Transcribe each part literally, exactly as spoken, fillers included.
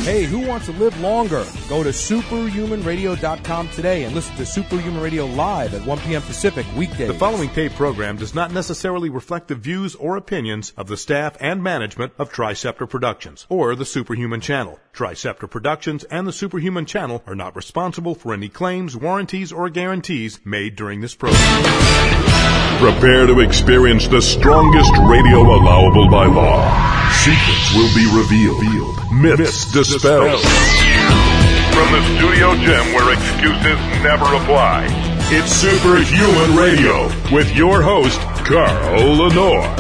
Hey, who wants to live longer? Go to superhuman radio dot com today and listen to Superhuman Radio live at one p.m. Pacific weekdays. The following paid program does not necessarily reflect the views or opinions of the staff and management of Triceptor Productions or the Superhuman Channel. Triceptor Productions and the Superhuman Channel are not responsible for any claims, warranties, or guarantees made during this program. Prepare to experience the strongest radio allowable by law. Secrets will be revealed. Myths dispelled. From the studio gym where excuses never apply. It's Superhuman Radio with your host, Carl Lenore.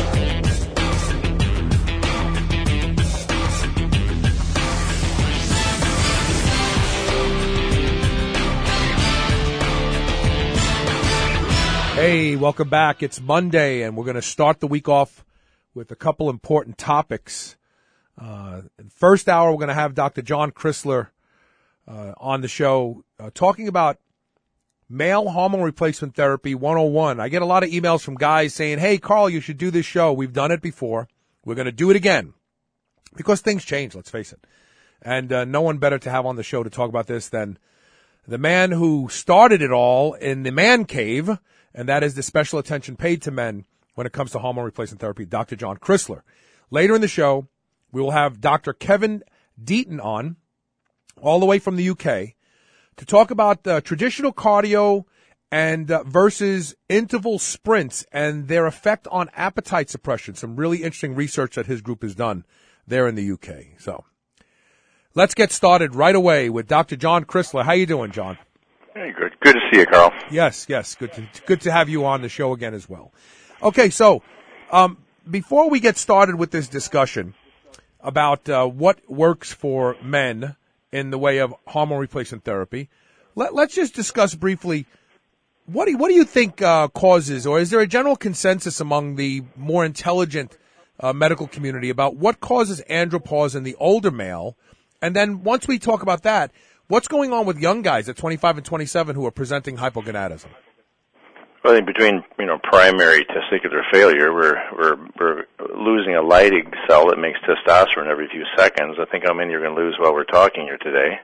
Hey, welcome back. It's Monday, and we're going to start the week off with a couple important topics. Uh, in the first hour, we're going to have Doctor John Chrysler uh, on the show uh, talking about male hormone replacement therapy one oh one. I get a lot of emails from guys saying, hey, Carl, you should do this show. We've done it before. We're going to do it again because things change, let's face it. And uh, no one better to have on the show to talk about this than the man who started it all in the man cave, and that is the special attention paid to men when it comes to hormone replacement therapy, Doctor John Chrysler. Later in the show, we will have Doctor Kevin Deaton on, all the way from the U K, to talk about uh, traditional cardio and uh, versus interval sprints and their effect on appetite suppression. Some really interesting research that his group has done there in the U K. So let's get started right away with Doctor John Chrysler. How you doing, John? Hey, good. Good to see you, Carl. Yes, yes. Good to, good to have you on the show again as well. Okay, so um, before we get started with this discussion about uh, what works for men in the way of hormone replacement therapy, let, let's just discuss briefly what do you, what do you think uh, causes, or is there a general consensus among the more intelligent uh, medical community about what causes andropause in the older male? And then once we talk about that, what's going on with young guys at twenty-five and twenty-seven who are presenting hypogonadism? Well, I think between, you know, primary testicular failure, we're we're we're losing a Leydig cell that makes testosterone every few seconds. I think how many you're going to lose while we're talking here today.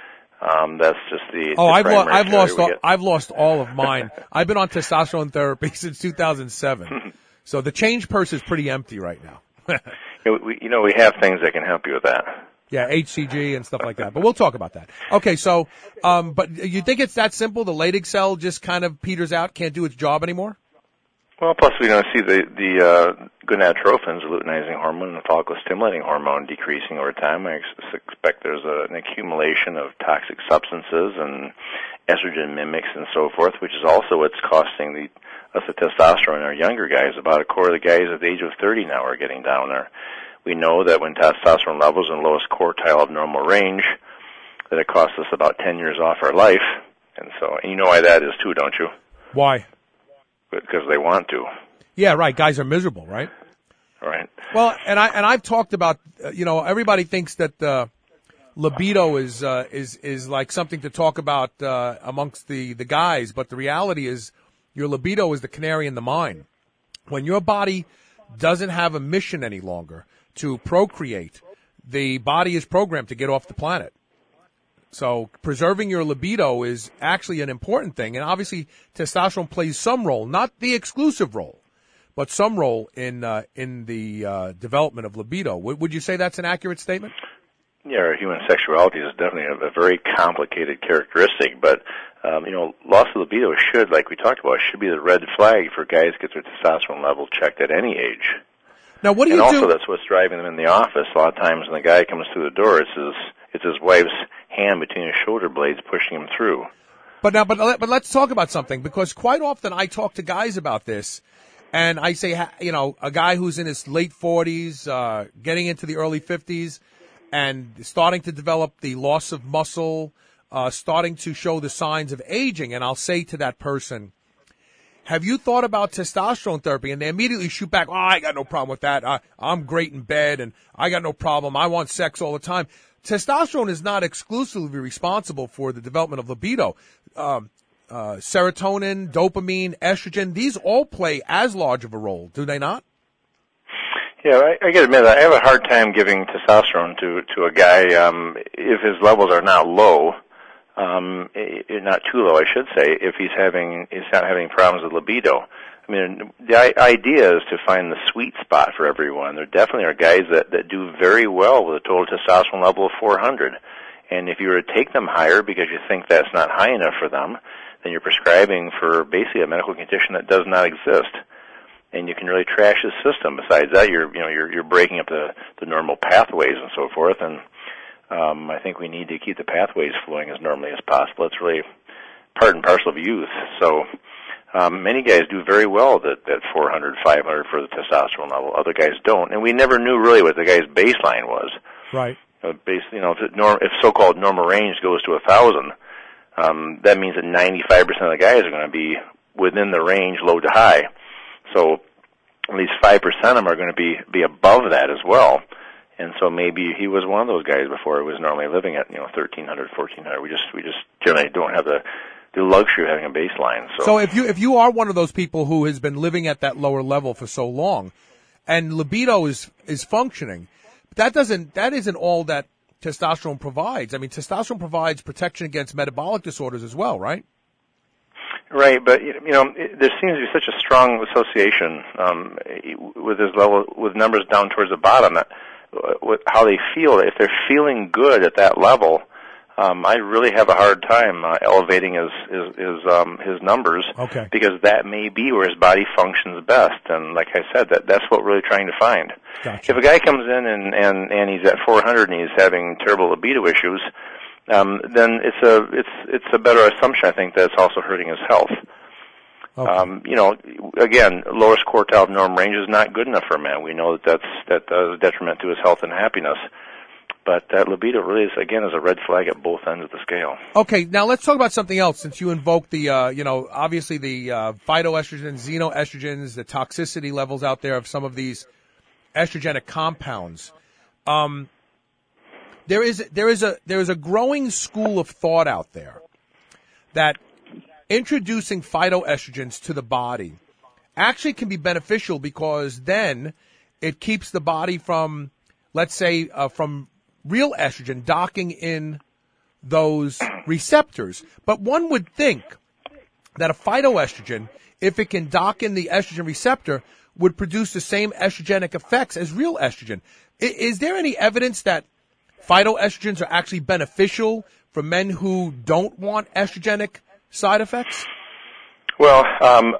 Um, that's just the. Oh, the I've lo- I've lost all, get. I've lost all of mine. I've been on testosterone therapy since two thousand seven, so the change purse is pretty empty right now. you, know, we, you know, we have things that can help you with that. Yeah, H C G and stuff like that. But we'll talk about that. Okay, so, um, but you think it's that simple? The Leydig cell just kind of peters out, can't do its job anymore? Well, plus we don't see the the uh, gonadotrophins, the luteinizing hormone, and the follicle-stimulating hormone decreasing over time. I ex- expect there's a, an accumulation of toxic substances and estrogen mimics and so forth, which is also what's costing the us the testosterone in our younger guys. About a quarter of the guys at the age of thirty now are getting down there. We know that when testosterone levels in the lowest quartile of normal range, that it costs us about ten years off our life. And so, and you know why that is too, don't you? Why? Because they want to. Yeah, right. Guys are miserable, right? Right. Well, and I and I've talked about, uh, you know, everybody thinks that uh, libido is uh, is is like something to talk about uh, amongst the the guys, but the reality is your libido is the canary in the mine. When your body doesn't have a mission any longer to procreate, the body is programmed to get off the planet. So preserving your libido is actually an important thing, and obviously testosterone plays some role, not the exclusive role, but some role in uh, in the uh, development of libido. W- would you say that's an accurate statement? Yeah, our human sexuality is definitely a, a very complicated characteristic, but um, you know, loss of libido should, like we talked about, should be the red flag for guys to get their testosterone level checked at any age. Now, what do and you also do? That's what's driving them in the office. A lot of times when the guy comes through the door, it's his it's his wife's hand between his shoulder blades pushing him through. But now, but but let's talk about something, because quite often I talk to guys about this, and I say, you know, a guy who's in his late forties, uh, getting into the early fifties, and starting to develop the loss of muscle, uh, starting to show the signs of aging, and I'll say to that person, have you thought about testosterone therapy? And they immediately shoot back, oh, I got no problem with that. I, I'm great in bed, and I got no problem. I want sex all the time. Testosterone is not exclusively responsible for the development of libido. Um, uh, serotonin, dopamine, estrogen, these all play as large of a role, do they not? Yeah, I, I got to admit, I have a hard time giving testosterone to to a guy um, if his levels are not low, um, it, not too low, I should say. If he's having he's not having problems with libido. I mean, the idea is to find the sweet spot for everyone. There definitely are guys that that do very well with a total testosterone level of four hundred, and if you were to take them higher because you think that's not high enough for them, then you're prescribing for basically a medical condition that does not exist. And you can really trash the system. Besides that, you're you know you're you're breaking up the the normal pathways and so forth. And um, I think we need to keep the pathways flowing as normally as possible. It's really part and parcel of youth. So um, many guys do very well at at four hundred, five hundred for the testosterone level. Other guys don't, and we never knew really what the guy's baseline was. Right. Uh, base, you know, if, it norm, if so-called normal range goes to a thousand, um, that means that ninety-five percent of the guys are going to be within the range, low to high. So at least five percent of them are going to be, be above that as well. And so maybe he was one of those guys before he was normally living at, you know, thirteen hundred, fourteen hundred. We just, we just generally don't have the, the luxury of having a baseline. So. so if you, if you are one of those people who has been living at that lower level for so long and libido is, is functioning, that doesn't, that isn't all that testosterone provides. I mean, testosterone provides protection against metabolic disorders as well, right? Right, but you know, it, there seems to be such a strong association um, with this level, with numbers down towards the bottom, that uh, with how they feel. If they're feeling good at that level, um, I really have a hard time uh, elevating his his his, um, his numbers, okay. because that may be where his body functions best. And like I said, that that's what we're really trying to find. Gotcha. If a guy comes in and and and he's at four hundred and he's having terrible libido issues, Um, then it's a it's it's a better assumption, I think, that it's also hurting his health. Okay. Um, you know, again, lowest quartile of norm range is not good enough for a man. We know that that's that does a detriment to his health and happiness. But that libido really is, again, is a red flag at both ends of the scale. Okay, now let's talk about something else. Since you invoked the, uh, you know, obviously the uh, phytoestrogens, xenoestrogens, the toxicity levels out there of some of these estrogenic compounds. Um, There is there is a there is a growing school of thought out there that introducing phytoestrogens to the body actually can be beneficial, because then it keeps the body from, let's say, uh, from real estrogen docking in those receptors. But one would think that a phytoestrogen, if it can dock in the estrogen receptor, would produce the same estrogenic effects as real estrogen. I, is there any evidence that phytoestrogens are actually beneficial for men who don't want estrogenic side effects? Well, um,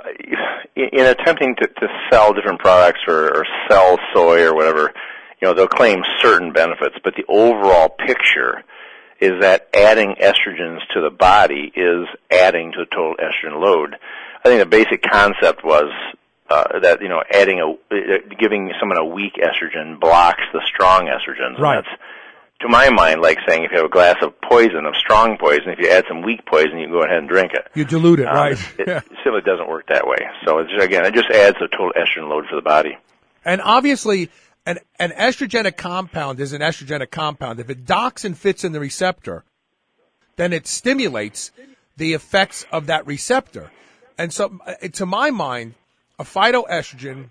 in attempting to, to sell different products or, or sell soy or whatever, you know, they'll claim certain benefits, but the overall picture is that adding estrogens to the body is adding to the total estrogen load. I think the basic concept was uh, that, you know, adding a, giving someone a weak estrogen blocks the strong estrogens. Right. And that's, to my mind, like saying if you have a glass of poison, of strong poison, if you add some weak poison, you can go ahead and drink it. You dilute it, um, right? It, it simply doesn't work that way. So, it's, again, it just adds a total estrogen load for the body. And obviously, an, an estrogenic compound is an estrogenic compound. If it docks and fits in the receptor, then it stimulates the effects of that receptor. And so, to my mind, a phytoestrogen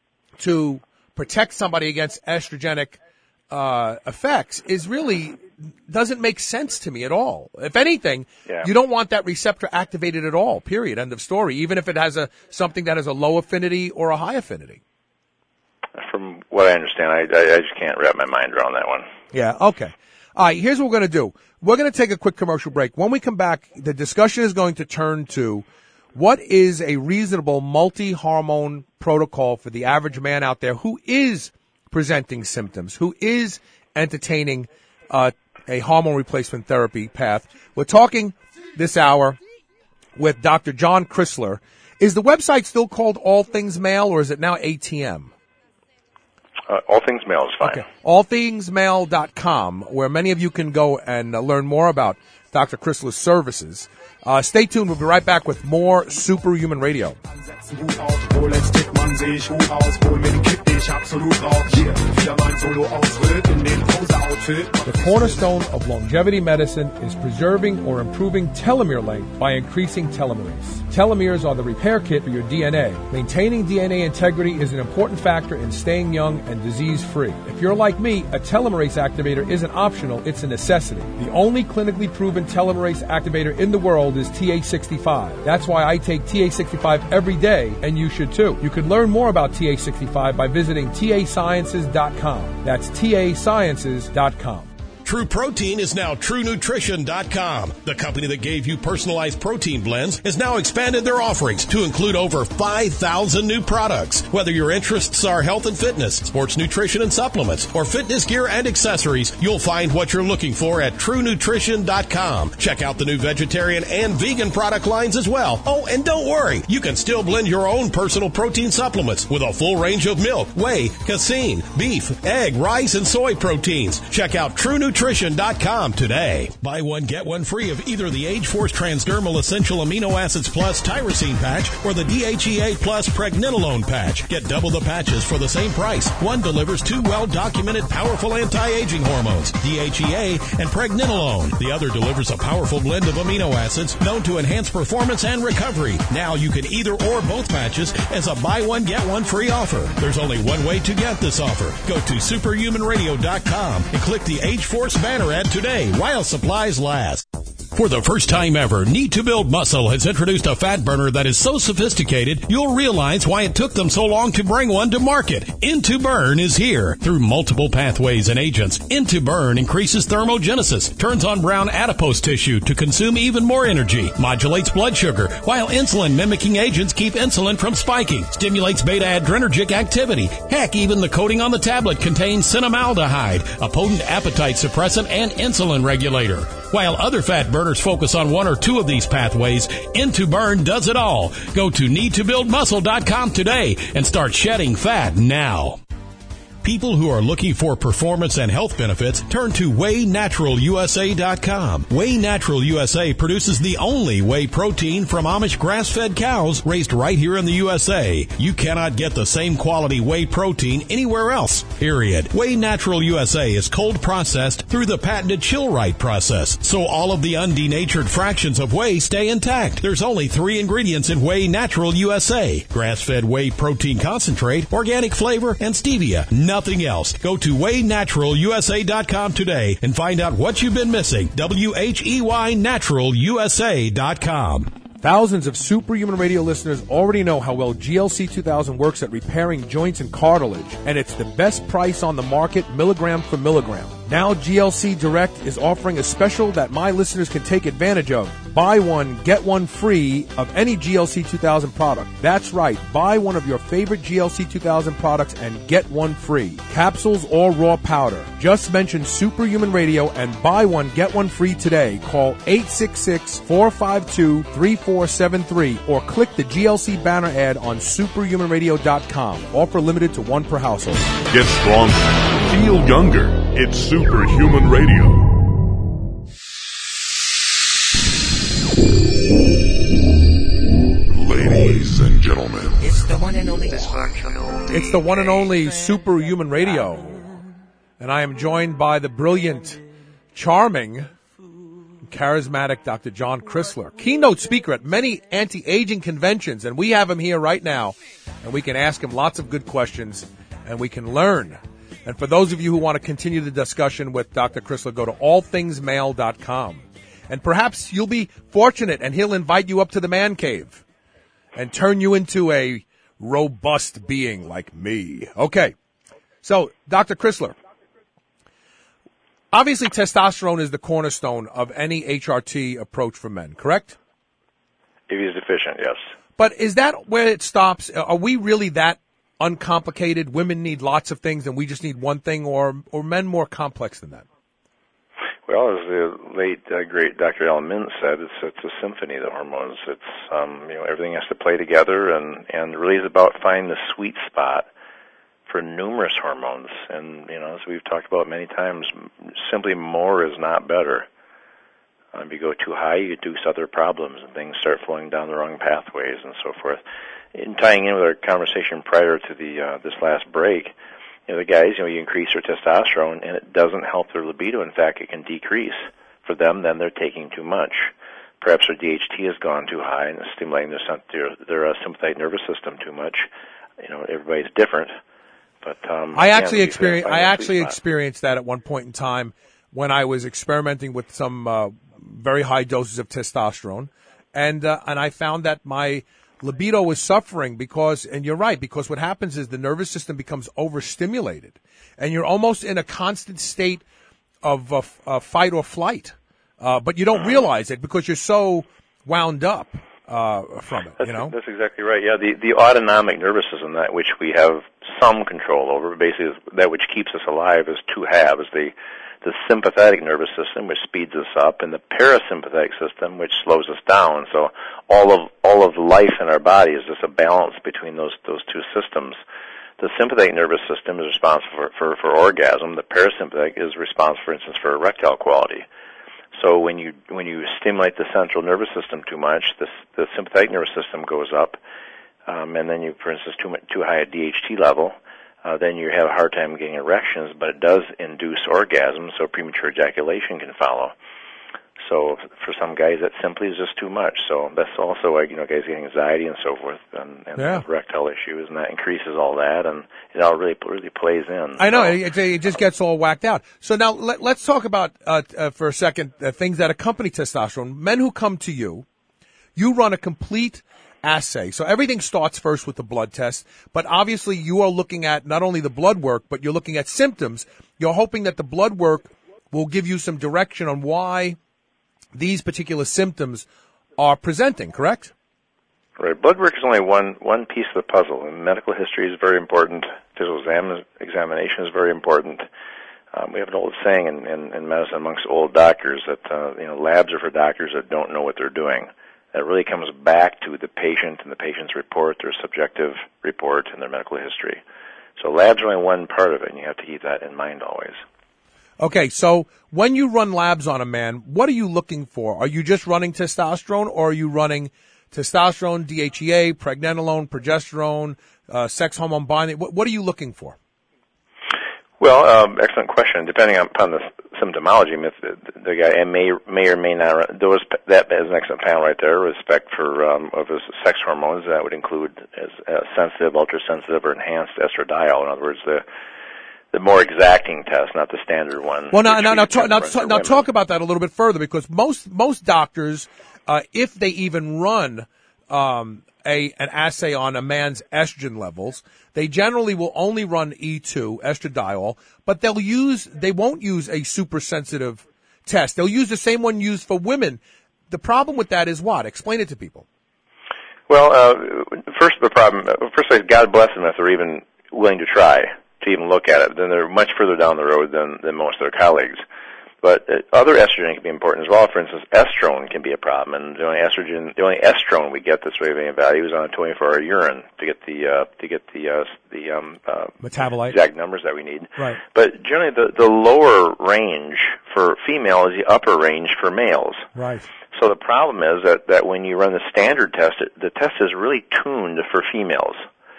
to protect somebody against estrogenic Uh, effects is really doesn't make sense to me at all. If anything, yeah. you don't want that receptor activated at all, period, end of story, even if it has a something that has a low affinity or a high affinity. From what I understand, I, I, I just can't wrap my mind around that one. Yeah, okay. All right, here's what we're going to do. We're going to take a quick commercial break. When we come back, the discussion is going to turn to what is a reasonable multi-hormone protocol for the average man out there who is presenting symptoms, who is entertaining uh, a hormone replacement therapy path. We're talking this hour with Doctor John Chrysler. Is the website still called All Things Male, or is it now A T M? Uh, All Things Male is fine. Okay. all things male dot com, where many of you can go and uh, learn more about Doctor Chrysler's services. Uh, stay tuned. We'll be right back with more Superhuman Radio. The cornerstone of longevity medicine is preserving or improving telomere length by increasing telomerase. Telomeres are the repair kit for your D N A. Maintaining D N A integrity is an important factor in staying young and disease-free. If you're like me, a telomerase activator isn't optional, it's a necessity. The only clinically proven telomerase activator in the world is T A sixty-five. That's why I take T A sixty-five every day, and you should too. You can learn more about T A sixty-five by visiting T A sciences dot com. That's T A sciences dot com. True Protein is now True Nutrition dot com. The company that gave you personalized protein blends has now expanded their offerings to include over five thousand new products. Whether your interests are health and fitness, sports nutrition and supplements, or fitness gear and accessories, you'll find what you're looking for at True Nutrition dot com. Check out the new vegetarian and vegan product lines as well. Oh, and don't worry, you can still blend your own personal protein supplements with a full range of milk, whey, casein, beef, egg, rice, and soy proteins. Check out True Nutrition dot com today. Buy one, get one free of either the Age Force Transdermal Essential Amino Acids Plus Tyrosine Patch or the D H E A Plus Pregnenolone Patch. Get double the patches for the same price. One delivers two well-documented powerful anti-aging hormones, D H E A and Pregnenolone. The other delivers a powerful blend of amino acids known to enhance performance and recovery. Now you can either or both patches as a buy one, get one free offer. There's only one way to get this offer. Go to Superhuman Radio dot com and click the Age Force banner ad today while supplies last. For the first time ever, Need to Build Muscle has introduced a fat burner that is so sophisticated, you'll realize why it took them so long to bring one to market. Into Burn is here. Through multiple pathways and agents, Into Burn increases thermogenesis, turns on brown adipose tissue to consume even more energy, modulates blood sugar, while insulin-mimicking agents keep insulin from spiking, stimulates beta-adrenergic activity. Heck, even the coating on the tablet contains cinnamaldehyde, a potent appetite suppressant and insulin regulator. While other fat burners focus on one or two of these pathways, Into Burn does it all. Go to Need to Build Muscle dot com today and start shedding fat now. People who are looking for performance and health benefits turn to Whey Natural U S A dot com. Whey Natural U S A produces the only whey protein from Amish grass-fed cows raised right here in the U S A. You cannot get the same quality whey protein anywhere else, period. Whey Natural U S A is cold processed through the patented chill-right process, so all of the undenatured fractions of whey stay intact. There's only three ingredients in Whey Natural U S A: grass-fed whey protein concentrate, organic flavor, and stevia. Nothing else. Go to Whey Natural U S A dot com today and find out what you've been missing. W H E Y Natural U S A dot com. Thousands of Superhuman Radio listeners already know how well G L C two thousand works at repairing joints and cartilage, and it's the best price on the market, milligram for milligram. Now G L C Direct is offering a special that my listeners can take advantage of. Buy one, get one free of any G L C two thousand product. That's right. Buy one of your favorite G L C two thousand products and get one free. Capsules or raw powder. Just mention Superhuman Radio and buy one, get one free today. Call eight six six, four five two, three four seven three or click the G L C banner ad on Superhuman Radio dot com. Offer limited to one per household. Get stronger. Feel younger. It's Superhuman Radio. Ladies and gentlemen, it's the one and only. It's the one and only Superhuman Radio. And I am joined by the brilliant, charming, charismatic Doctor John Chrysler, keynote speaker at many anti-aging conventions. And we have him here right now, and we can ask him lots of good questions, and we can learn. And for those of you who want to continue the discussion with Doctor Chrysler, go to all things male dot com. And perhaps you'll be fortunate, and he'll invite you up to the man cave and turn you into a robust being like me. Okay. So, Doctor Chrysler, obviously testosterone is the cornerstone of any H R T approach for men, correct? If he's deficient, yes. But is that where it stops? Are we really that uncomplicated? Women need lots of things and we just need one thing, or or men more complex than that? Well, as the late uh, great Doctor Alan Mintz said, it's it's a symphony. The hormones, it's um, you know everything has to play together, and and really is about finding the sweet spot for numerous hormones. And you know, as we've talked about many times, simply more is not better. Um, if you go too high, you induce other problems, and things start flowing down the wrong pathways and so forth. In tying in with our conversation prior to the uh, this last break, you know, the guys, you know, you increase their testosterone, and it doesn't help their libido. In fact, it can decrease. For them, then they're taking too much. Perhaps their D H T has gone too high and it's stimulating their, their, their uh, sympathetic nervous system too much. You know, everybody's different. But um, I actually yeah, experienced I actually experienced that at one point in time when I was experimenting with some uh, very high doses of testosterone, and uh, and I found that my libido was suffering because, and you're right, because what happens is the nervous system becomes overstimulated, and you're almost in a constant state of uh, uh, fight or flight, uh, but you don't realize it because you're so wound up uh, from it. That's, you know, that's exactly right. Yeah, the the autonomic nervous system, that which we have some control over, basically that which keeps us alive, is two halves: the the sympathetic nervous system, which speeds us up, and the parasympathetic system, which slows us down. So all of all of life in our body is just a balance between those those two systems. The sympathetic nervous system is responsible for, for, for orgasm. The parasympathetic is responsible, for instance, for erectile quality. So when you when you stimulate the central nervous system too much, this, the sympathetic nervous system goes up, um, and then you, for instance, too too high a D H T level, uh, then you have a hard time getting erections, but it does induce orgasm, so premature ejaculation can follow. So for some guys, that simply is just too much. So that's also why, you know, guys get anxiety and so forth, and, and yeah. erectile issues, and that increases all that, and it all really really plays in. I know, so. it, it just gets all whacked out. So now let, let's talk about, uh, uh, for a second, uh, things that accompany testosterone. Men who come to you, you run a complete assay. So everything starts first with the blood test, but obviously you are looking at not only the blood work, but you're looking at symptoms. You're hoping that the blood work will give you some direction on why these particular symptoms are presenting, correct? Right. Blood work is only one one piece of the puzzle, and medical history is very important. Physical exam, examination is very important. Um, we have an old saying in, in, in medicine amongst old doctors that uh, you know labs are for doctors that don't know what they're doing. That really comes back to the patient and the patient's report, their subjective report, and their medical history. So labs are only one part of it, and you have to keep that in mind always. Okay, so when you run labs on a man, what are you looking for? Are you just running testosterone, or are you running testosterone, D H E A, pregnenolone, progesterone, uh, sex hormone binding? What, what are you looking for? Well, um, excellent question. Depending upon the symptomology, if the, the guy may may or may not run, those that is an excellent panel right there. Respect for um, of his sex hormones, that would include as uh, sensitive, ultra-sensitive, or enhanced estradiol. In other words, the the more exacting test, not the standard one. Well, now, now, now, talk, now, talk, now talk about that a little bit further, because most most doctors, uh, if they even run um, a an assay on a man's estrogen levels, they generally will only run E two, estradiol, but they'll use they won't use a super sensitive test. They'll use the same one used for women. The problem with that is what? Explain it to people. Well, uh, first the problem. First, God bless them if they're even willing to try to even look at it. Then they're much further down the road than, than most of their colleagues. But uh, other estrogen can be important as well. For instance, estrone can be a problem, and the only estrogen, the only estrone we get that's way of any value is on a twenty-four hour urine to get the uh, to get the uh, the um, uh, metabolite exact numbers that we need. Right. But generally, the the lower range for female is the upper range for males. Right. So the problem is that that when you run the standard test, it, the test is really tuned for females.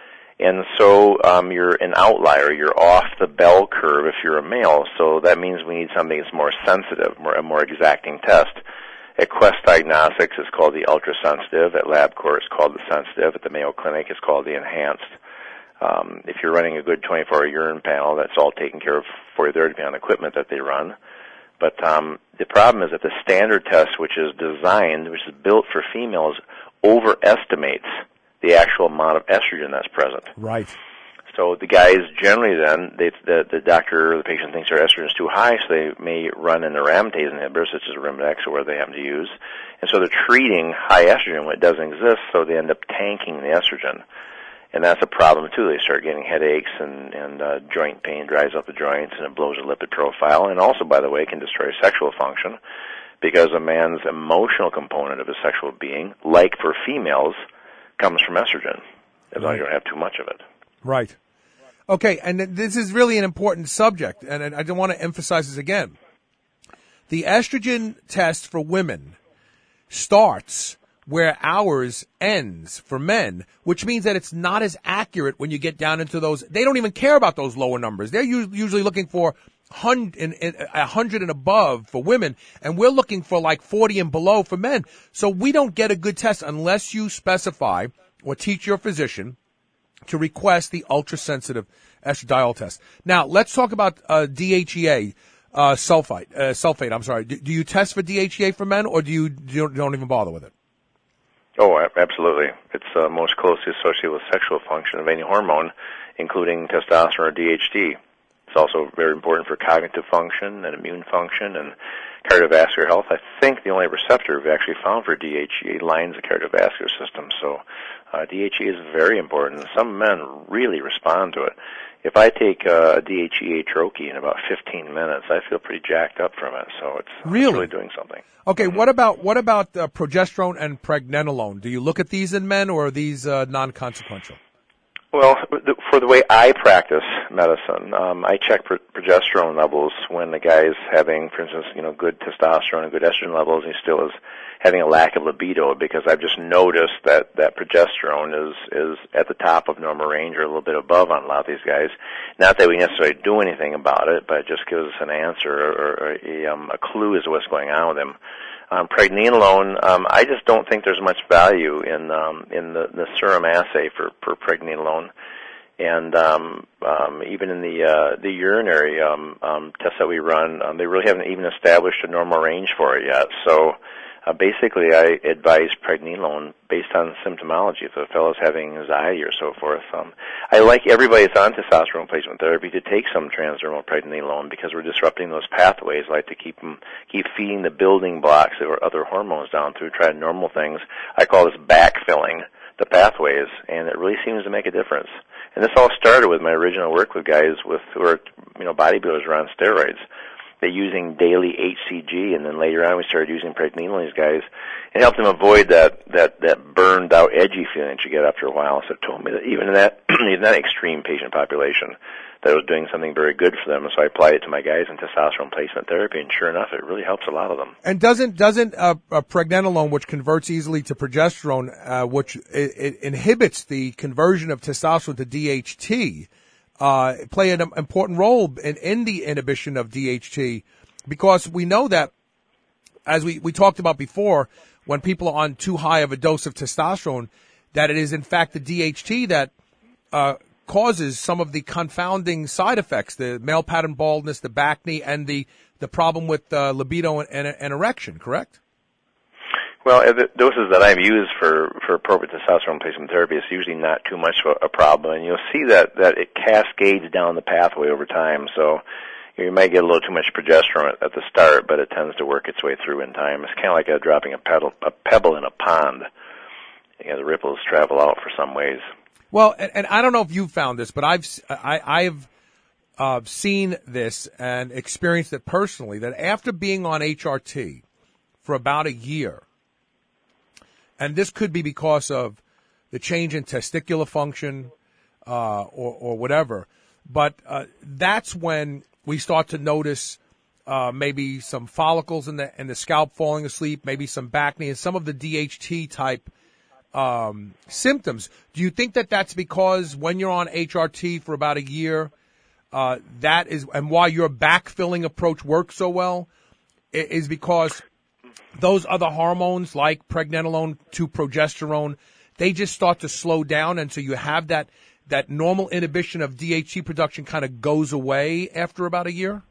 And so um, you're an outlier. You're off the bell curve if you're a male. So that means we need something that's more sensitive, more, a more exacting test. At Quest Diagnostics, it's called the ultrasensitive. At LabCorp, it's called the sensitive. At the Mayo Clinic, it's called the enhanced. Um, if you're running a good twenty-four hour urine panel, that's all taken care of for you there, depending on the equipment that they run. But um, the problem is that the standard test, which is designed, which is built for females, overestimates the actual amount of estrogen that's present. Right. So the guys generally then, they, the, the doctor or the patient thinks their estrogen is too high, so they may run an aromatase inhibitor, such as Arimidex or whatever they happen to use. And so they're treating high estrogen when it doesn't exist, so they end up tanking the estrogen. And that's a problem, too. They start getting headaches and, and uh, joint pain, dries up the joints, and it blows the lipid profile. And also, by the way, can destroy sexual function, because a man's emotional component of his sexual being, like for females, comes from estrogen, as long as you don't have too much of it. Right. Okay, and this is really an important subject, and I don't want to emphasize this again. The estrogen test for women starts where ours ends for men, which means that it's not as accurate when you get down into those. They don't even care about those lower numbers. They're usually looking for one hundred and above for women, and we're looking for like forty and below for men. So we don't get a good test unless you specify or teach your physician to request the ultra-sensitive estradiol test. Now, let's talk about uh, D H E A, uh, sulfite, uh, sulfate, I'm sorry. Do, do you test for D H E A for men, or do you, do you don't even bother with it? Oh, absolutely. It's uh, most closely associated with sexual function of any hormone, including testosterone or D H T. It's also very important for cognitive function and immune function and cardiovascular health. I think the only receptor we've actually found for D H E A lines the cardiovascular system. So uh, D H E A is very important. Some men really respond to it. If I take uh, a D H E A troche in about fifteen minutes, I feel pretty jacked up from it. So it's really, it's really doing something. Okay, what about what about uh, progesterone and pregnenolone? Do you look at these in men, or are these uh, non-consequential? Well, for the way I practice medicine, um, I check pro- progesterone levels when the guy's having, for instance, you know, good testosterone and good estrogen levels, and he still is having a lack of libido, because I've just noticed that, that progesterone is, is at the top of normal range or a little bit above on a lot of these guys. Not that we necessarily do anything about it, but it just gives us an answer or, or a, um, a clue as to what's going on with him. Um, pregnenolone, um, I just don't think there's much value in um, in the, the serum assay for, for pregnenolone, and um, um, even in the uh, the urinary um, um, tests that we run, um, they really haven't even established a normal range for it yet. So uh, basically, I advise pregnenolone based on symptomology. If a fellow's having anxiety or so forth, um, I like everybody that's on testosterone replacement therapy to take some transdermal pregnenolone, because we're disrupting those pathways. I like to keep them, keep feeding the building blocks or other hormones down through, try normal things. I call this backfilling the pathways, and it really seems to make a difference. And this all started with my original work with guys with who are, you know, bodybuilders who are on steroids. They're using daily H C G, and then later on we started using pregnenolone. These guys, it helped them avoid that that that burned out, edgy feeling that you get after a while. So it told me that even in that in that extreme patient population, that it was doing something very good for them. So I applied it to my guys in testosterone replacement therapy, and sure enough, it really helps a lot of them. And doesn't doesn't uh, uh, pregnenolone, which converts easily to progesterone, uh, which it, it inhibits the conversion of testosterone to D H T, uh, play an important role in, in the inhibition of D H T, because we know that, as we, we talked about before, when people are on too high of a dose of testosterone, that it is in fact the D H T that uh, causes some of the confounding side effects, the male pattern baldness, the back knee, and the, the problem with uh, libido and, and, and erection, correct? Well, the doses that I've used for, for appropriate testosterone replacement therapy is usually not too much of a problem, and you'll see that, that it cascades down the pathway over time. So you might get a little too much progesterone at, at the start, but it tends to work its way through in time. It's kind of like a dropping a, pedal, a pebble in a pond. You know, the ripples travel out for some ways. Well, and, and I don't know if you've found this, but I've I, I've uh, seen this and experienced it personally, that after being on H R T for about a year, and this could be because of the change in testicular function uh, or, or whatever, but uh, that's when we start to notice uh, maybe some follicles in the in the scalp falling asleep, maybe some back knee, and some of the D H T type um, symptoms. Do you think that that's because when you're on H R T for about a year, uh, that is, and why your backfilling approach works so well, is because those other hormones like pregnenolone to progesterone, they just start to slow down, and so you have that that normal inhibition of D H T production kind of goes away after about a year?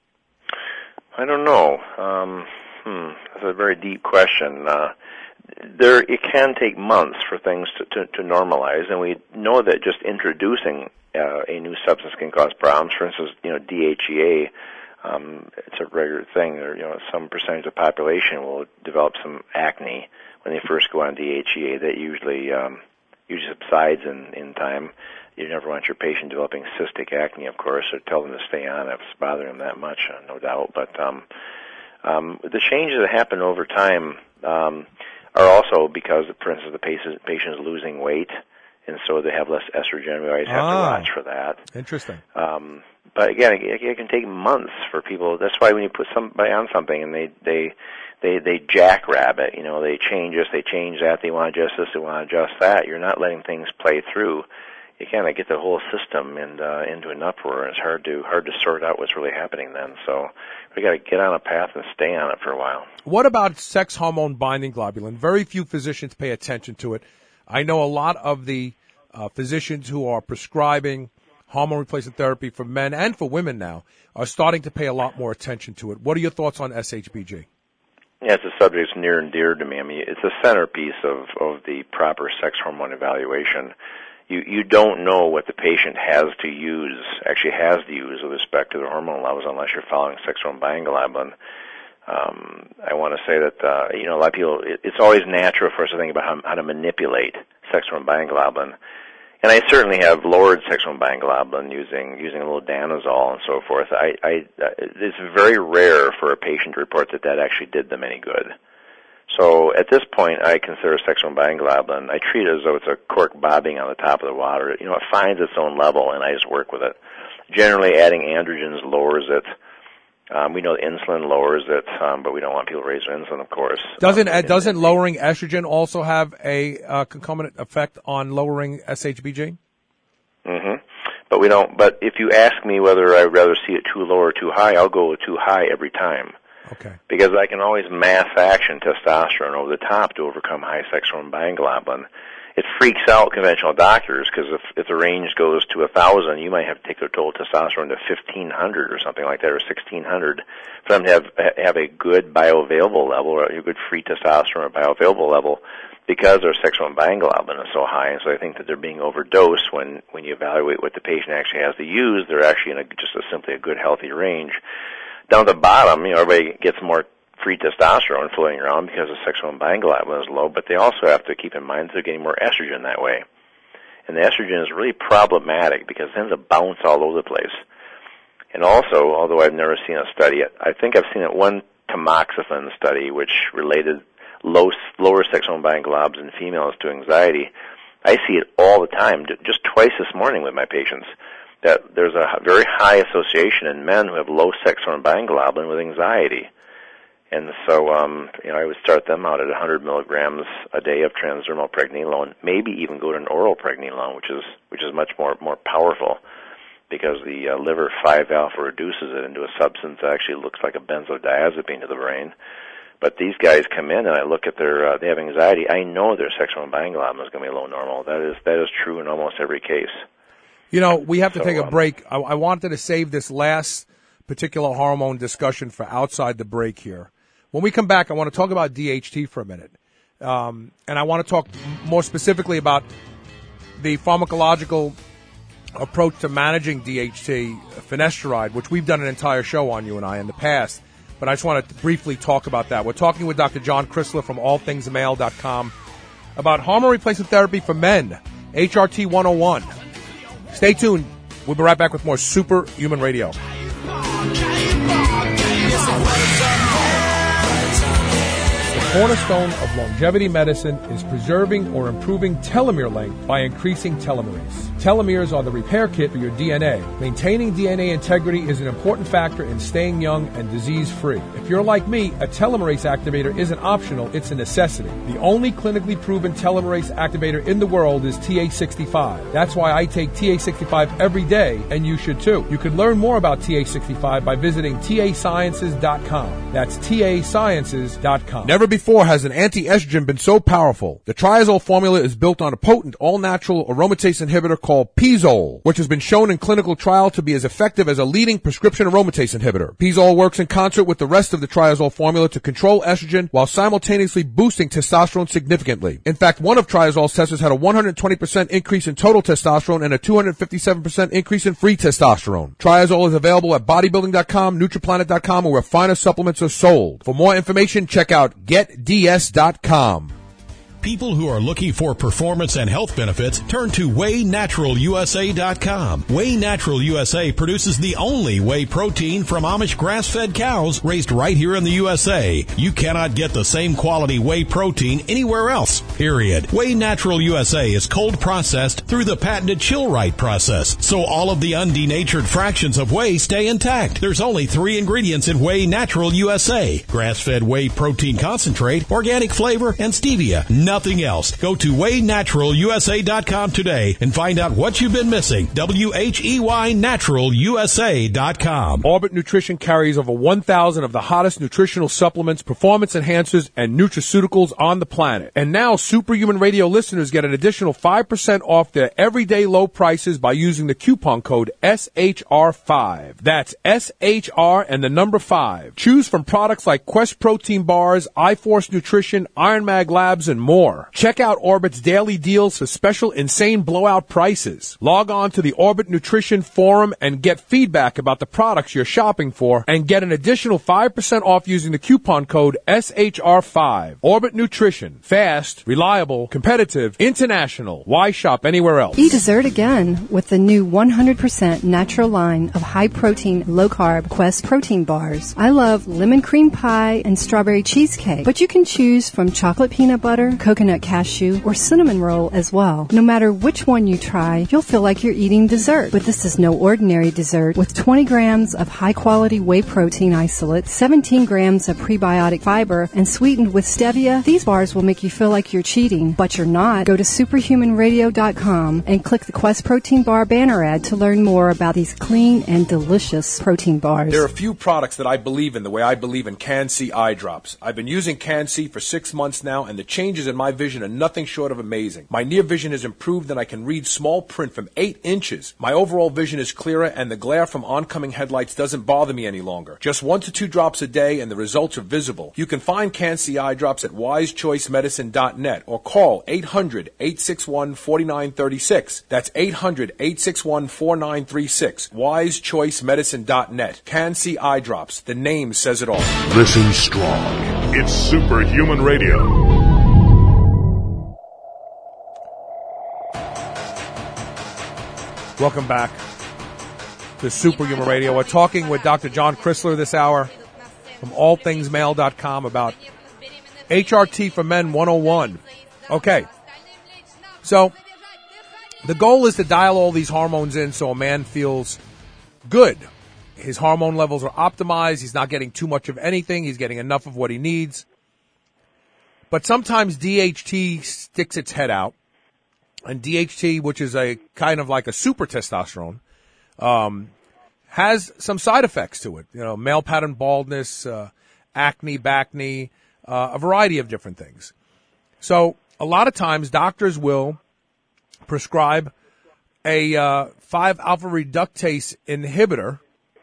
I don't know. Um, hmm, that's a very deep question. Uh, there, it can take months for things to, to, to normalize, and we know that just introducing uh, a new substance can cause problems. For instance, you know, D H E A. Um, it's a regular thing. Or, you know, some percentage of the population will develop some acne when they first go on D H E A. That usually um, usually subsides in, in time. You never want your patient developing cystic acne, of course, or tell them to stay on if it's bothering them that much, uh, no doubt. But um, um, the changes that happen over time um, are also because, for instance, the patient, patient is losing weight, and so they have less estrogen. We always have ah, to watch for that. Interesting. Um, but again, it, it can take months for people. That's why when you put somebody on something and they they they they jackrabbit, you know, they change this, they change that, they want to adjust this, they want to adjust that. You're not letting things play through. You kind of get the whole system in, uh, into an uproar, and it's hard to hard to sort out what's really happening then. So we got to get on a path and stay on it for a while. What about sex hormone binding globulin? Very few physicians pay attention to it. I know a lot of the uh, physicians who are prescribing hormone replacement therapy for men and for women now are starting to pay a lot more attention to it. What are your thoughts on S H B G? Yeah, it's a subject that's near and dear to me. I mean, it's a centerpiece of, of the proper sex hormone evaluation. You you don't know what the patient has to use, actually has to use with respect to their hormone levels unless you're following sex hormone binding globulin. Um, I want to say that, uh, you know, a lot of people, it, it's always natural for us to think about how, how to manipulate sex hormone binding globulin. And I certainly have lowered sex hormone binding globulin using using a little danazol and so forth. I, I, it's very rare for a patient to report that that actually did them any good. So at this point, I consider sex hormone binding globulin, I treat it as though it's a cork bobbing on the top of the water. You know, it finds its own level, and I just work with it. Generally, adding androgens lowers it. Um, we know insulin lowers it, um, but we don't want people to raise their insulin, of course. Doesn't um, doesn't lowering estrogen also have a uh, concomitant effect on lowering S H B G? Mm-hmm. But we don't. But if you ask me whether I'd rather see it too low or too high, I'll go with too high every time. Okay. Because I can always mass action testosterone over the top to overcome high sex hormone binding globulin. It freaks out conventional doctors because if, if the range goes to one thousand, you might have to take their total testosterone to fifteen hundred or something like that, or sixteen hundred, for them to have have a good bioavailable level, or a good free testosterone or bioavailable level, because their sex hormone binding globulin is so high. And so I think that they're being overdosed when, when you evaluate what the patient actually has to use. They're actually in a, just a, simply a good, healthy range. Down at the bottom, you know, everybody gets more free testosterone floating around because the sex hormone binding globulin is low, but they also have to keep in mind they're getting more estrogen that way. And the estrogen is really problematic because it tends to bounce all over the place. And also, although I've never seen a study, I think I've seen it one tamoxifen study which related low, lower sex hormone binding globulin in females to anxiety. I see it all the time, just twice this morning with my patients, that there's a very high association in men who have low sex hormone binding globulin with anxiety. And so, um, you know, I would start them out at one hundred milligrams a day of transdermal pregnenolone, maybe even go to an oral pregnenolone, which is which is much more more powerful, because the uh, liver five alpha reduces it into a substance that actually looks like a benzodiazepine to the brain. But these guys come in, and I look at their, uh, they have anxiety. I know their sex hormone binding globulin is going to be low normal. That is that is true in almost every case. You know, we have to so, take a um, break. I, I wanted to save this last particular hormone discussion for outside the break here. When we come back, I want to talk about D H T for a minute. Um, and I want to talk more specifically about the pharmacological approach to managing D H T, finasteride, which we've done an entire show on, you and I, in the past. But I just want to briefly talk about that. We're talking with Doctor John Chrysler from all things male dot com about hormone replacement therapy for men, H R T one oh one. Stay tuned. We'll be right back with more Superhuman Radio. The cornerstone of longevity medicine is preserving or improving telomere length by increasing telomerase. Telomeres are the repair kit for your D N A. Maintaining D N A integrity is an important factor in staying young and disease-free. If you're like me, a telomerase activator isn't optional, it's a necessity. The only clinically proven telomerase activator in the world is T A sixty-five. That's why I take T A sixty-five every day, and you should too. You can learn more about T A sixty-five by visiting T A sciences dot com. That's T A sciences dot com. Never before has an anti-estrogen been so powerful. The Triazole formula is built on a potent all-natural aromatase inhibitor called Pizole, which has been shown in clinical trial to be as effective as a leading prescription aromatase inhibitor. Pizole works in concert with the rest of the Triazole formula to control estrogen while simultaneously boosting testosterone significantly. In fact, one of Triazole's testers had a one hundred twenty percent increase in total testosterone and a two hundred fifty-seven percent increase in free testosterone. Triazole is available at bodybuilding dot com, Nutriplanet dot com, or where finer supplements are sold. For more information, check out get D S dot com. People who are looking for performance and health benefits turn to Whey Natural U S A dot com. Whey Natural U S A produces the only whey protein from Amish grass-fed cows raised right here in the U S A. You cannot get the same quality whey protein anywhere else, period. Whey Natural U S A is cold processed through the patented chill-right process, so all of the undenatured fractions of whey stay intact. There's only three ingredients in Whey Natural U S A. Grass-fed whey protein concentrate, organic flavor, and stevia. Nothing else. Go to Whey Natural U S A dot com today and find out what you've been missing. W H E Y Natural U S A dot com. Orbit Nutrition carries over one thousand of the hottest nutritional supplements, performance enhancers, and nutraceuticals on the planet. And now Superhuman Radio listeners get an additional five percent off their everyday low prices by using the coupon code S H R five. That's S H R and the number five. Choose from products like Quest Protein Bars, iForce Nutrition, Iron Mag Labs, and more. Check out Orbit's daily deals for special insane blowout prices. Log on to the Orbit Nutrition Forum and get feedback about the products you're shopping for and get an additional five percent off using the coupon code S H R five. Orbit Nutrition. Fast, reliable, competitive, international. Why shop anywhere else? Eat dessert again with the new one hundred percent natural line of high-protein, low-carb Quest Protein Bars. I love lemon cream pie and strawberry cheesecake, but you can choose from chocolate peanut butter, coconut cashew, or cinnamon roll as well. No matter which one you try, you'll feel like you're eating dessert. But this is no ordinary dessert. With twenty grams of high-quality whey protein isolate, seventeen grams of prebiotic fiber, and sweetened with stevia, these bars will make you feel like you're cheating, but you're not. Go to superhuman radio dot com and click the Quest Protein Bar banner ad to learn more about these clean and delicious protein bars. There are a few products that I believe in the way I believe in Can-C eye drops. I've been using Can-C for six months now, and the changes in my vision are nothing short of amazing. My near vision has improved, and I can read small print from eight inches. My overall vision is clearer, and the glare from oncoming headlights doesn't bother me any longer. Just one to two drops a day, and the results are visible. You can find Can-C eye drops at wise choice medicine dot net or call eight hundred, eight six one, four nine three six. That's eight hundred, eight six one, four nine three six. wise choice medicine dot net. Can-C eye drops. The name says it all. Listen strong. It's Superhuman Radio. Welcome back to Superhuman Radio. We're talking with Doctor John Chrysler this hour from all things male dot com about H R T for Men one oh one. Okay. So, the goal is to dial all these hormones in so a man feels good. His hormone levels are optimized. He's not getting too much of anything. He's getting enough of what he needs. But sometimes D H T sticks its head out. And D H T, which is a kind of like a super testosterone, um, has some side effects to it. You know, male pattern baldness, uh, acne, bacne, uh, a variety of different things. So a lot of times doctors will prescribe a uh, five alpha reductase inhibitor,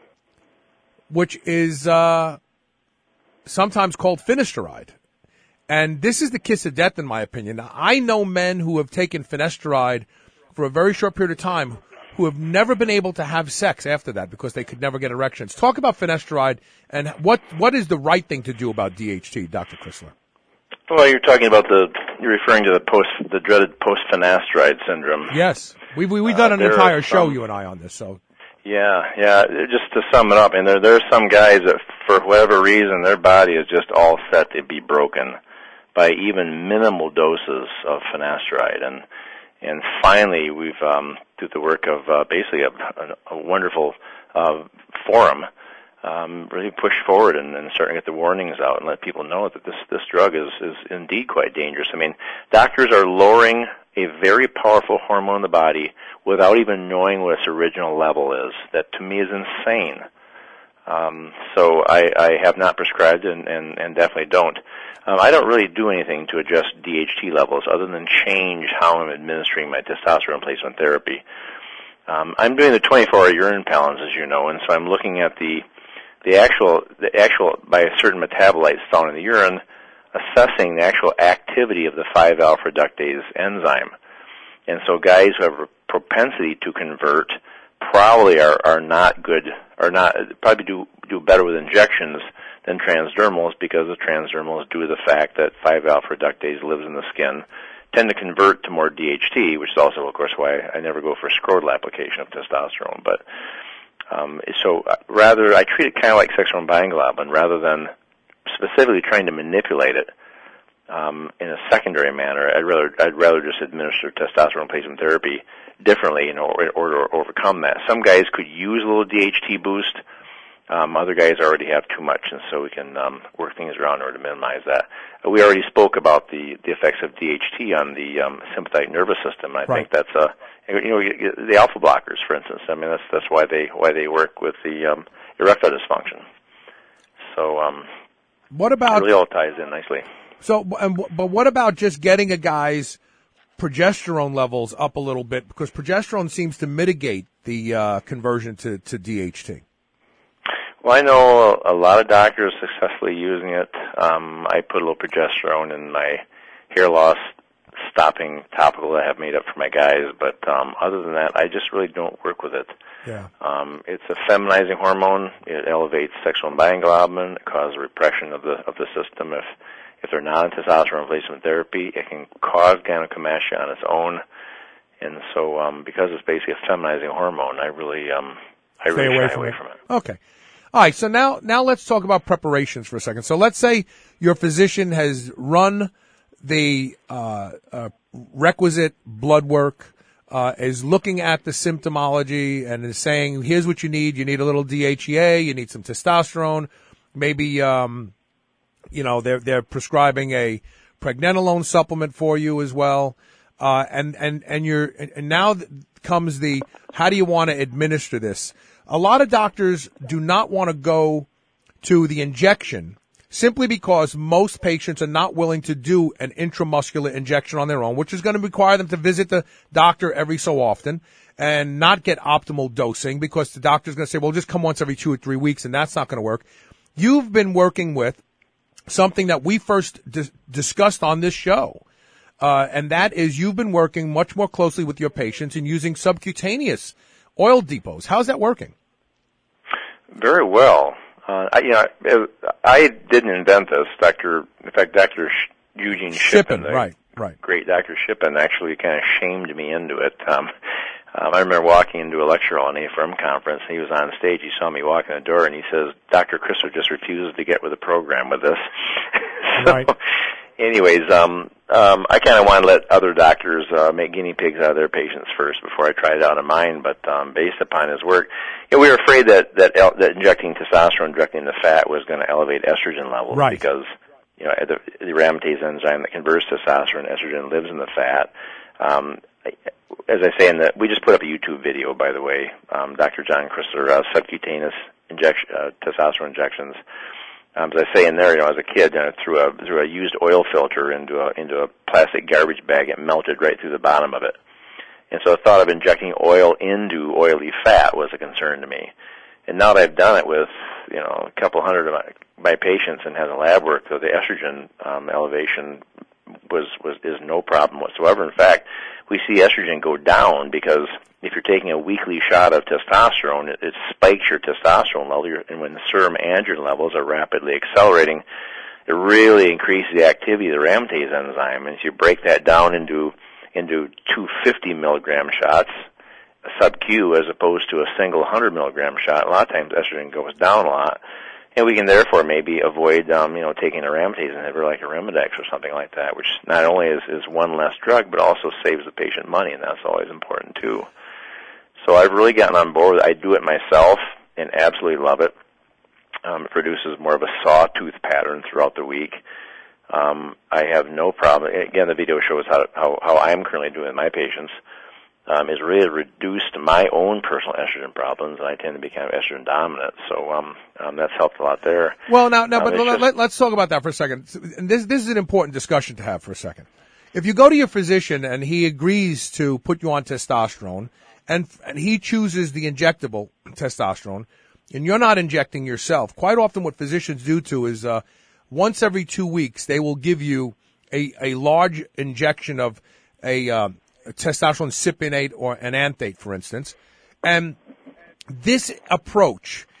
which is uh, sometimes called finasteride. And this is the kiss of death, in my opinion. Now, I know men who have taken finasteride for a very short period of time who have never been able to have sex after that because they could never get erections. Talk about finasteride and what what is the right thing to do about D H T, Doctor Chrysler? Well, you're talking about the, you're referring to the post, the dreaded post-finasteride syndrome. Yes. We've, we, we've done uh, an entire some, show, you and I, on this, so. Yeah, yeah, just to sum it up, and there, there are some guys that, for whatever reason, their body is just all set to be broken by even minimal doses of finasteride. And, and finally, we've, um, through the work of, uh, basically a, a, a wonderful, uh, forum, Um, really push forward and, and start to get the warnings out and let people know that this this drug is, is indeed quite dangerous. I mean, doctors are lowering a very powerful hormone in the body without even knowing what its original level is. That to me is insane. Um, so I, I have not prescribed and, and, and definitely don't. Um, I don't really do anything to adjust D H T levels other than change how I'm administering my testosterone replacement therapy. Um, I'm doing the twenty-four hour urine balance, as you know, and so I'm looking at the the actual, the actual, by certain metabolites found in the urine, assessing the actual activity of the five alpha reductase enzyme. And so guys who have a propensity to convert probably are, are not good, are not, probably do, do better with injections than transdermals, because the transdermals, due to the fact that five alpha reductase lives in the skin, tend to convert to more D H T, which is also, of course, why I never go for scrotal application of testosterone. But um, so rather, I treat it kind of like sex hormone binding globulin, rather than specifically trying to manipulate it um, in a secondary manner. I'd rather I'd rather just administer testosterone replacement therapy differently in order, in order to overcome that. Some guys could use a little D H T boost. Um, other guys already have too much, and so we can um, work things around in order to minimize that. Uh, we already spoke about the, the effects of D H T on the um, sympathetic nervous system. I right. think that's a you know the alpha blockers, for instance. I mean that's that's why they why they work with the um, erectile dysfunction. So um, what about it really all ties in nicely. So, but what about just getting a guy's progesterone levels up a little bit, because progesterone seems to mitigate the uh, conversion to, to D H T? Well, I know a lot of doctors successfully using it. Um, I put a little progesterone in my hair loss stopping topical that I have made up for my guys, but um, other than that, I just really don't work with it. Yeah. Um, it's a feminizing hormone. It elevates sexual and binding globulin. It causes repression of the of the system. If if they're not in testosterone replacement therapy, it can cause gynecomastia on its own. And so, um, because it's basically a feminizing hormone, I really um, I Stay really away shy from away it. from it. Okay. All right, so now now let's talk about preparations for a second. So let's say your physician has run the uh, uh, requisite blood work, uh, is looking at the symptomology, and is saying, here's what you need. You need a little D H E A, you need some testosterone, maybe, um, you know, they're they're prescribing a pregnenolone supplement for you as well, uh, and and and you're and now comes the how do you want to administer this? A lot of doctors do not want to go to the injection simply because most patients are not willing to do an intramuscular injection on their own, which is going to require them to visit the doctor every so often and not get optimal dosing, because the doctor's going to say, well, just come once every two or three weeks, and that's not going to work. You've been working with something that we first dis- discussed on this show, uh, and that is you've been working much more closely with your patients and using subcutaneous oil depots. How's that working? Very well. Uh, I, you know, I didn't invent this. Doctor, in fact, Doctor Eugene Shippen, Shippen, right, right, great Doctor Shippen, actually kind of shamed me into it. Um, um, I remember walking into a lecture hall on an A F R M conference. He was on stage. He saw me walk in the door, and he says, "Doctor Chrysler just refuses to get with the program with this." so, right. Anyways, um, um, I kind of want to let other doctors uh, make guinea pigs out of their patients first before I tried it out on mine. But um, based upon his work, you know, we were afraid that that, el- that injecting testosterone directly in the fat was going to elevate estrogen levels, right. because you know the, the aromatase enzyme that converts testosterone to estrogen lives in the fat. Um, as I say, in the, we just put up a YouTube video, by the way, um, Doctor John Chrysler, uh, subcutaneous injection, uh, testosterone injections. Um, as I say in there, you know, as a kid, you know, threw a threw a used oil filter into a into a plastic garbage bag. It melted right through the bottom of it, and so the thought of injecting oil into oily fat was a concern to me. And now that I've done it with, you know, a couple hundred of my, my patients and had a lab work, so the estrogen um, elevation was was is no problem whatsoever. In fact, we see estrogen go down because if you're taking a weekly shot of testosterone, it, it spikes your testosterone level, and when the serum androgen levels are rapidly accelerating, it really increases the activity of the aromatase enzyme. And if you break that down into into two fifty milligram shots, sub-Q, as opposed to a single one hundred milligram shot, a lot of times estrogen goes down a lot. And we can therefore maybe avoid, um, you know, taking a aromatase inhibitor like a Arimidex or something like that, which not only is, is one less drug, but also saves the patient money, and that's always important too. So I've really gotten on board with it. I do it myself and absolutely love it. Um, it produces more of a sawtooth pattern throughout the week. Um, I have no problem. Again, the video shows how how, how I'm currently doing with my patients. Um, is really reduced my own personal estrogen problems, and I tend to be kind of estrogen dominant. So um, um, that's helped a lot there. Well, now, now, um, but let, just, let, let's talk about that for a second. And this this is an important discussion to have for a second. If you go to your physician and he agrees to put you on testosterone, and and he chooses the injectable testosterone, and you're not injecting yourself, quite often what physicians do too is uh, once every two weeks they will give you a a large injection of a uh, a testosterone cypionate, or an anthate, for instance. And this approach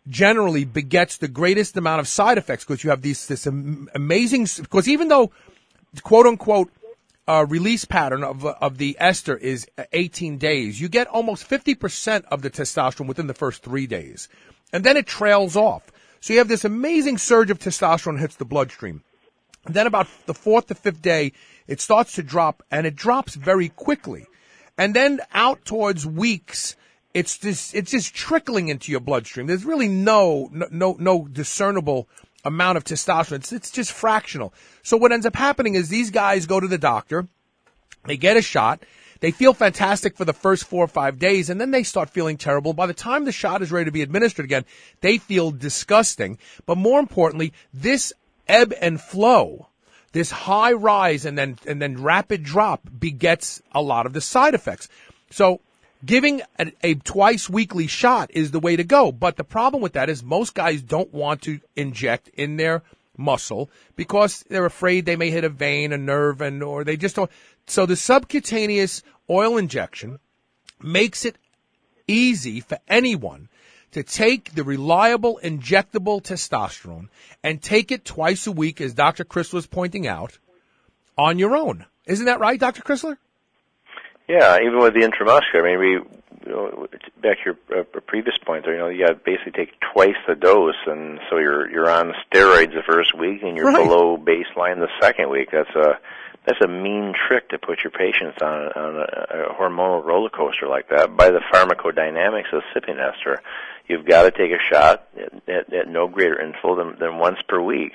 generally begets the greatest amount of side effects because you have these this am- amazing because even though quote unquote uh, release pattern of of the ester is eighteen days, you get almost fifty percent of the testosterone within the first three days, and then it trails off. So you have this amazing surge of testosterone hits the bloodstream. And then about the fourth to fifth day, it starts to drop, and it drops very quickly. And then out towards weeks, it's just, it's just trickling into your bloodstream. There's really no, no, no discernible amount of testosterone. It's, it's just fractional. So what ends up happening is these guys go to the doctor, they get a shot, they feel fantastic for the first four or five days, and then they start feeling terrible. By the time the shot is ready to be administered again, they feel disgusting. But more importantly, this ebb and flow, this high rise and then and then rapid drop begets a lot of the side effects. So giving a, a twice weekly shot is the way to go. But the problem with that is most guys don't want to inject in their muscle because they're afraid they may hit a vein, a nerve, and or they just don't. So the subcutaneous oil injection makes it easy for anyone to take the reliable injectable testosterone and take it twice a week, as Doctor Chrysler was pointing out, on your own. Isn't that right, Doctor Chrysler? Yeah, even with the intramuscular. I mean, we, you know, back to your uh, previous point there, you know, you got to basically take twice the dose, and so you're you're on steroids the first week, and you're right below baseline the second week. That's a that's a mean trick to put your patients on, on a, a hormonal roller coaster like that. By the pharmacodynamics of cypionester ester, you've got to take a shot at, at, at no greater interval than, than once per week.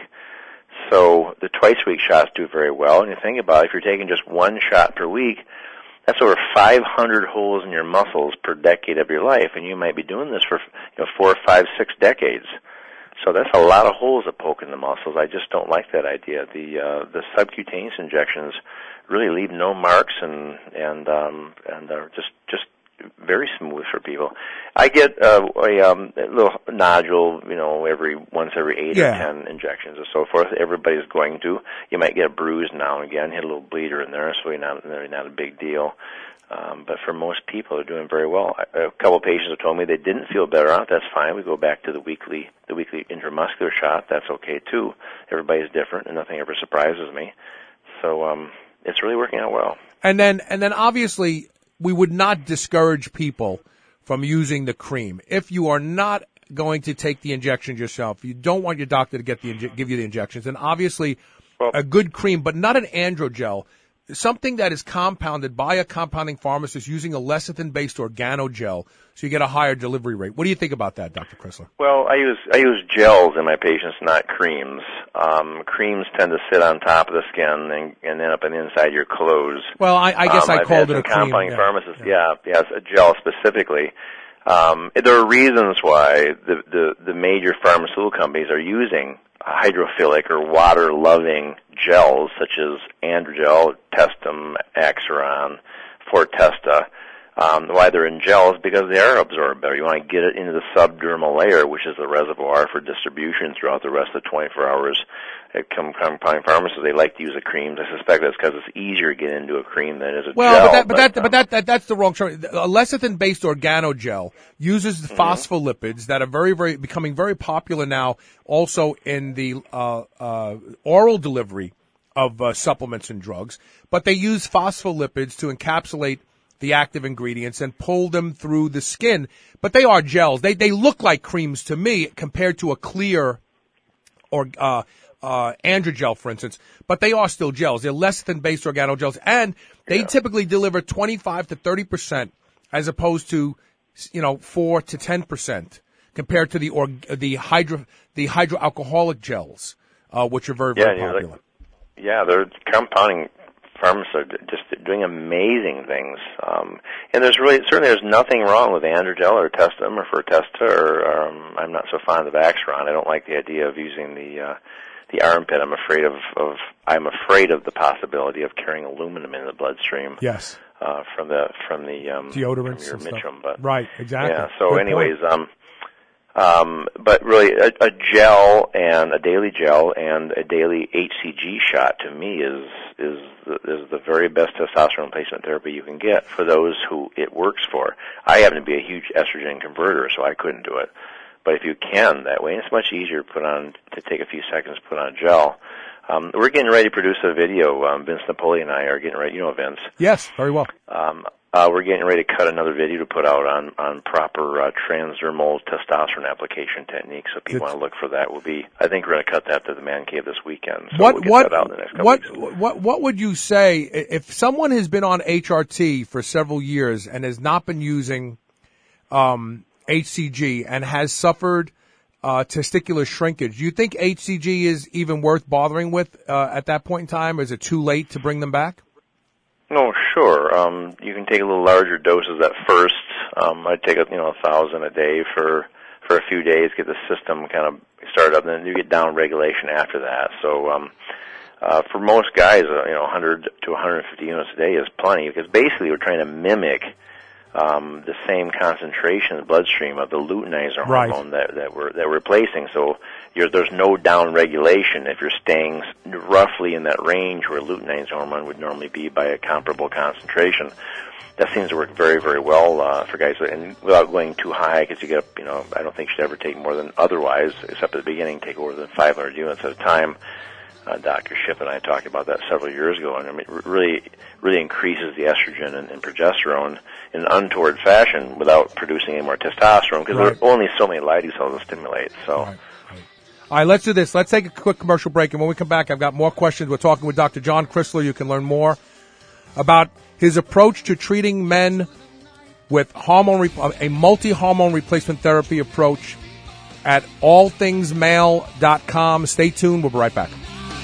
So the twice-week shots do very well. And you think about it, if you're taking just one shot per week, that's over five hundred holes in your muscles per decade of your life, and you might be doing this for you know four, five, six decades. So that's a lot of holes that poke in the muscles. I just don't like that idea. The uh, the subcutaneous injections really leave no marks and and um, and are just just very smooth for people. I get uh, a, um, a little nodule, you know, every once every eight yeah. or ten injections or so forth. Everybody's going to. You might get a bruise now and again, hit a little bleeder in there, so you're not really not a big deal. Um, but for most people, they're doing very well. A couple of patients have told me they didn't feel better on it. That's fine. We go back to the weekly the weekly intramuscular shot. That's okay too. Everybody's different, and nothing ever surprises me. So um, it's really working out well. And then and then obviously, we would not discourage people from using the cream. If you are not going to take the injections yourself, you don't want your doctor to get the inje- give you the injections, then obviously well, a good cream, but not an androgel, something that is compounded by a compounding pharmacist using a lecithin-based organogel, so you get a higher delivery rate. What do you think about that, Doctor Chrysler? Well, I use I use gels in my patients, not creams. Um, creams tend to sit on top of the skin and, and end up in the inside of your clothes. Well, I, I guess um, I I've called had it a some cream. Compounding yeah. pharmacists, yeah, yeah, yes, a gel specifically. Um, there are reasons why the, the, the major pharmaceutical companies are using hydrophilic or water-loving gels such as Androgel, Testum, Axiron, Fortesta. Um, why they're in gels? Because they are absorbed better. You want to get it into the subdermal layer, which is the reservoir for distribution throughout the rest of the twenty-four hours. At compounding pharmacists, they like to use a cream. I suspect that's because it's easier to get into a cream than it is a well, gel. Well, but, that, but, but, that, um, but that, that, that's the wrong term. A lecithin-based organogel uses mm-hmm. phospholipids that are very, very becoming very popular now, also in the uh, uh, oral delivery of uh, supplements and drugs. But they use phospholipids to encapsulate the active ingredients and pull them through the skin. But they are gels. They they look like creams to me compared to a clear or uh, uh, androgel, for instance. But they are still gels. They're lecithin-based organogels, and they yeah. typically deliver twenty-five to thirty percent as opposed to, you know, four to ten percent compared to the or, the hydro the hydroalcoholic gels, uh, which are very very yeah, popular. Like, yeah, they're compounding. Pharmacists are just doing amazing things, um, and there's really certainly there's nothing wrong with Androgel or Testum or Fortesta or um, I'm not so fond of Axiron. I don't like the idea of using the uh, the armpit. I'm afraid of, of I'm afraid of the possibility of carrying aluminum in the bloodstream. Yes, uh, from the from the um, deodorants, from your mitrum, but right, exactly. Yeah. So, Good anyways, point. um. Um, but really, a, a gel and a daily gel and a daily H C G shot to me is is the, is the very best testosterone replacement therapy you can get for those who it works for. I happen to be a huge estrogen converter, so I couldn't do it. but if you can that way, it's much easier to put on, to take a few seconds to put on gel. Um, we're getting ready to produce a video. Um, Vince Napoli and I are getting ready. You know Vince. Yes, very well. Um, uh, we're getting ready to cut another video to put out on, on proper uh, transdermal testosterone application techniques. So if you want to look for that, we'll be, I think we're going to cut that to the Man Cave this weekend. So what, we'll get what, that out in the next couple what, weeks. what, what would you say if someone has been on H R T for several years and has not been using um, H C G and has suffered uh, testicular shrinkage? Do you think H C G is even worth bothering with uh, at that point in time, or is it too late to bring them back? No, sure. Um, you can take a little larger doses at first. Um, I'd take a, you know, a thousand a day for for a few days, get the system kind of started up, and then you get down regulation after that. So um, uh, for most guys, uh, you know, one hundred to one hundred fifty units a day is plenty, because basically we're trying to mimic um, the same concentration in the bloodstream of the luteinizer Right. hormone that, that we're that we're replacing. So you're, there's no down regulation if you're staying roughly in that range where luteinizing hormone would normally be by a comparable concentration. That seems to work very, very well uh, for guys, and without going too high, because you get, you know, I don't think you should ever take more than otherwise, except at the beginning, take more than five hundred units at a time. Uh, Doctor Shipp and I talked about that several years ago, and I mean, it really, really increases the estrogen and, and progesterone in an untoward fashion without producing any more testosterone, because Right. there are only so many Leydig cells to stimulate. So. Right. All right, let's do this. Let's take a quick commercial break, and when we come back, I've got more questions. We're talking with Doctor John Chrysler. You can learn more about his approach to treating men with hormone, re- a multi-hormone replacement therapy approach at all things male dot com. Stay tuned. We'll be right back.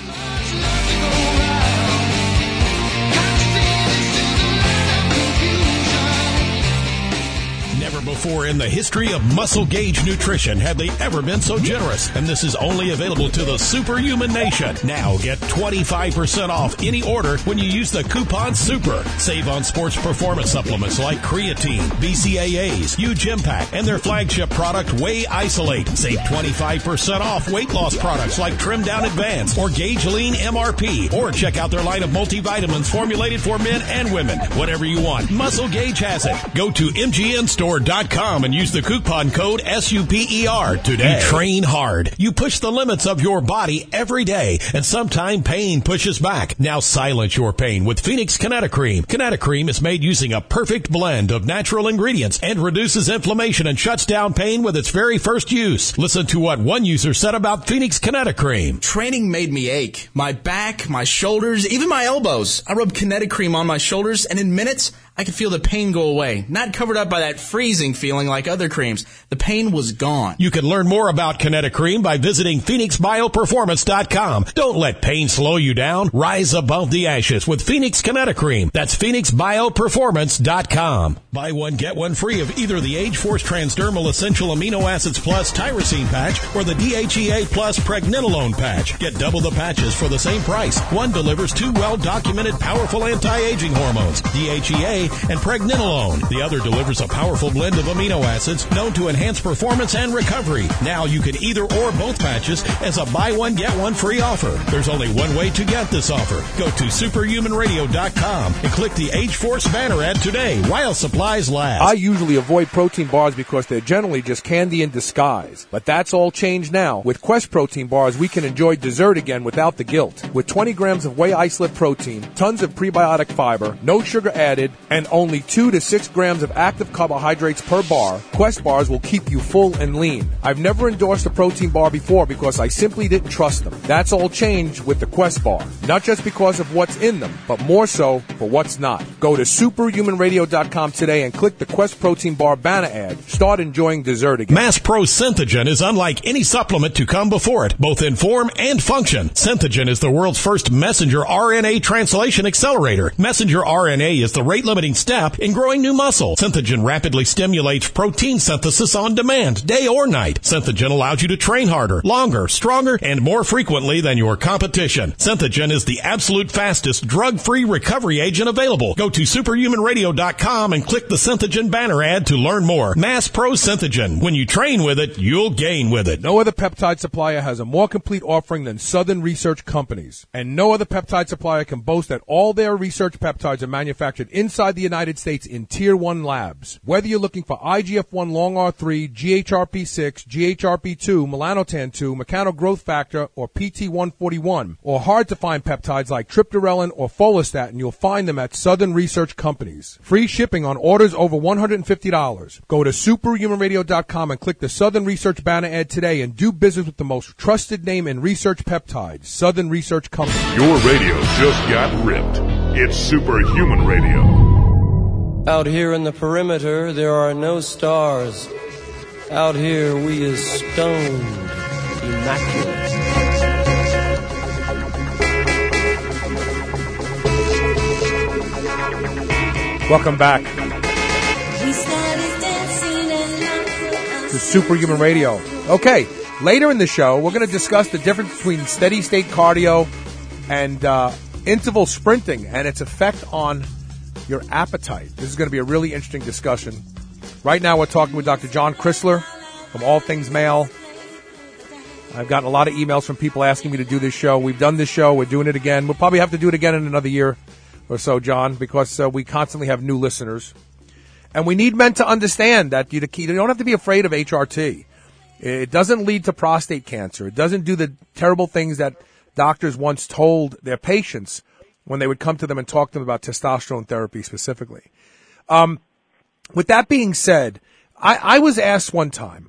Before in the history of Muscle Gauge Nutrition have they ever been so generous, and this is only available to the Superhuman Nation. Now get twenty-five percent off any order when you use the coupon SUPER. Save on sports performance supplements like creatine, B C A As, U-Gym-Pack, and their flagship product Whey Isolate. Save twenty-five percent off weight loss products like Trim Down Advance or Gauge Lean M R P, or check out their line of multivitamins formulated for men and women. Whatever you want, Muscle Gauge has it. Go to M G N store dot com and use the coupon code S U P E R today. You train hard. You push the limits of your body every day, and sometimes pain pushes back. Now silence your pain with Phoenix Kinetocream. Kinetocream is made using a perfect blend of natural ingredients and reduces inflammation and shuts down pain with its very first use. Listen to what one user said about Phoenix Kinetocream. Training made me ache. My back, my shoulders, even my elbows. I rubbed Kinetocream on my shoulders, and in minutes, I could feel the pain go away, not covered up by that freezing feeling like other creams. The pain was gone. You can learn more about Kinetocream by visiting Phoenix Bio Performance dot com. Don't let pain slow you down. Rise above the ashes with Phoenix Kinetocream. That's Phoenix Bio Performance dot com. Buy one, get one free of either the Age Force Transdermal Essential Amino Acids Plus Tyrosine Patch or the D H E A Plus Pregnenolone Patch. Get double the patches for the same price. One delivers two well-documented powerful anti-aging hormones, D H E A and Pregnenolone. The other delivers a powerful blend of amino acids known to enhance performance and recovery. Now you can either or both patches as a buy one, get one free offer. There's only one way to get this offer. Go to superhuman radio dot com and click the Age Force banner ad today while supplies last. I usually avoid protein bars because they're generally just candy in disguise. But that's all changed now. With Quest protein bars, we can enjoy dessert again without the guilt. With twenty grams of whey isolate protein, tons of prebiotic fiber, no sugar added, and only two to six grams of active carbohydrates per bar, Quest bars will keep you full and lean. I've never endorsed a protein bar before because I simply didn't trust them. That's all changed with the Quest bar. Not just because of what's in them, but more so for what's not. Go to superhuman radio dot com today and click the Quest protein bar banner ad. Start enjoying dessert again. Mass Pro Synthogen is unlike any supplement to come before it, both in form and function. Synthogen is the world's first messenger R N A translation accelerator. Messenger R N A is the rate-limiting step in growing new muscle. Synthogen rapidly stimulates protein synthesis on demand, day or night. Synthogen allows you to train harder, longer, stronger, and more frequently than your competition. Synthogen is the absolute fastest drug-free recovery agent available. Go to superhuman radio dot com and click the Synthogen banner ad to learn more. Mass Pro Synthogen. When you train with it, you'll gain with it. No other peptide supplier has a more complete offering than Southern Research Companies. And no other peptide supplier can boast that all their research peptides are manufactured inside outside the United States in Tier one labs. Whether you're looking for I G F one Long R three, G H R P six, G H R P two, melanotan two, mechano growth factor, or P T one forty-one, or hard to find peptides like triptorelin or follistatin, you'll find them at Southern Research Companies. Free shipping on orders over one hundred fifty dollars. Go to superhuman radio dot com and click the Southern Research banner ad today and do business with the most trusted name in research peptides, Southern Research Company. Your radio just got ripped. It's Superhuman Radio. Out here in the perimeter, there are no stars. Out here, we is stoned, immaculate. Welcome back to Superhuman Radio. Okay, later in the show, we're going to discuss the difference between steady-state cardio and uh, interval sprinting and its effect on your appetite. This is going to be a really interesting discussion. Right now, we're talking with Doctor John Chrysler from All Things Male. I've gotten a lot of emails from people asking me to do this show. We've done this show. We're doing it again. We'll probably have to do it again in another year or so, John, because uh, we constantly have new listeners. And we need men to understand that you, you don't have to be afraid of H R T. It doesn't lead to prostate cancer. It doesn't do the terrible things that doctors once told their patients when they would come to them and talk to them about testosterone therapy specifically. Um, with that being said, I, I was asked one time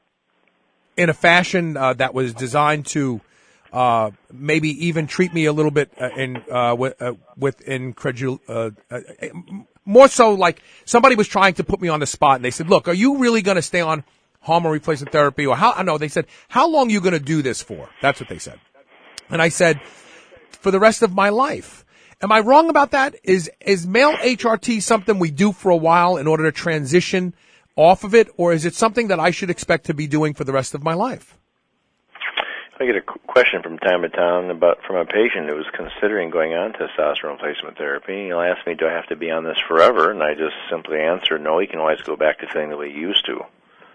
in a fashion uh, that was designed to uh, maybe even treat me a little bit uh, in uh, with, uh, with incredul uh, uh, more so like somebody was trying to put me on the spot, and they said, "Look, are you really going to stay on hormone replacement therapy, or how?" I know they said, "How long are you going to do this for?" That's what they said, and I said, "For the rest of my life." Am I wrong about that? Is is male H R T something we do for a while in order to transition off of it, or is it something that I should expect to be doing for the rest of my life? I get a question from time to time about from a patient who was considering going on testosterone replacement therapy. He'll ask me, "Do I have to be on this forever?" And I just simply answer, "No, you can always go back to feeling the way you used to."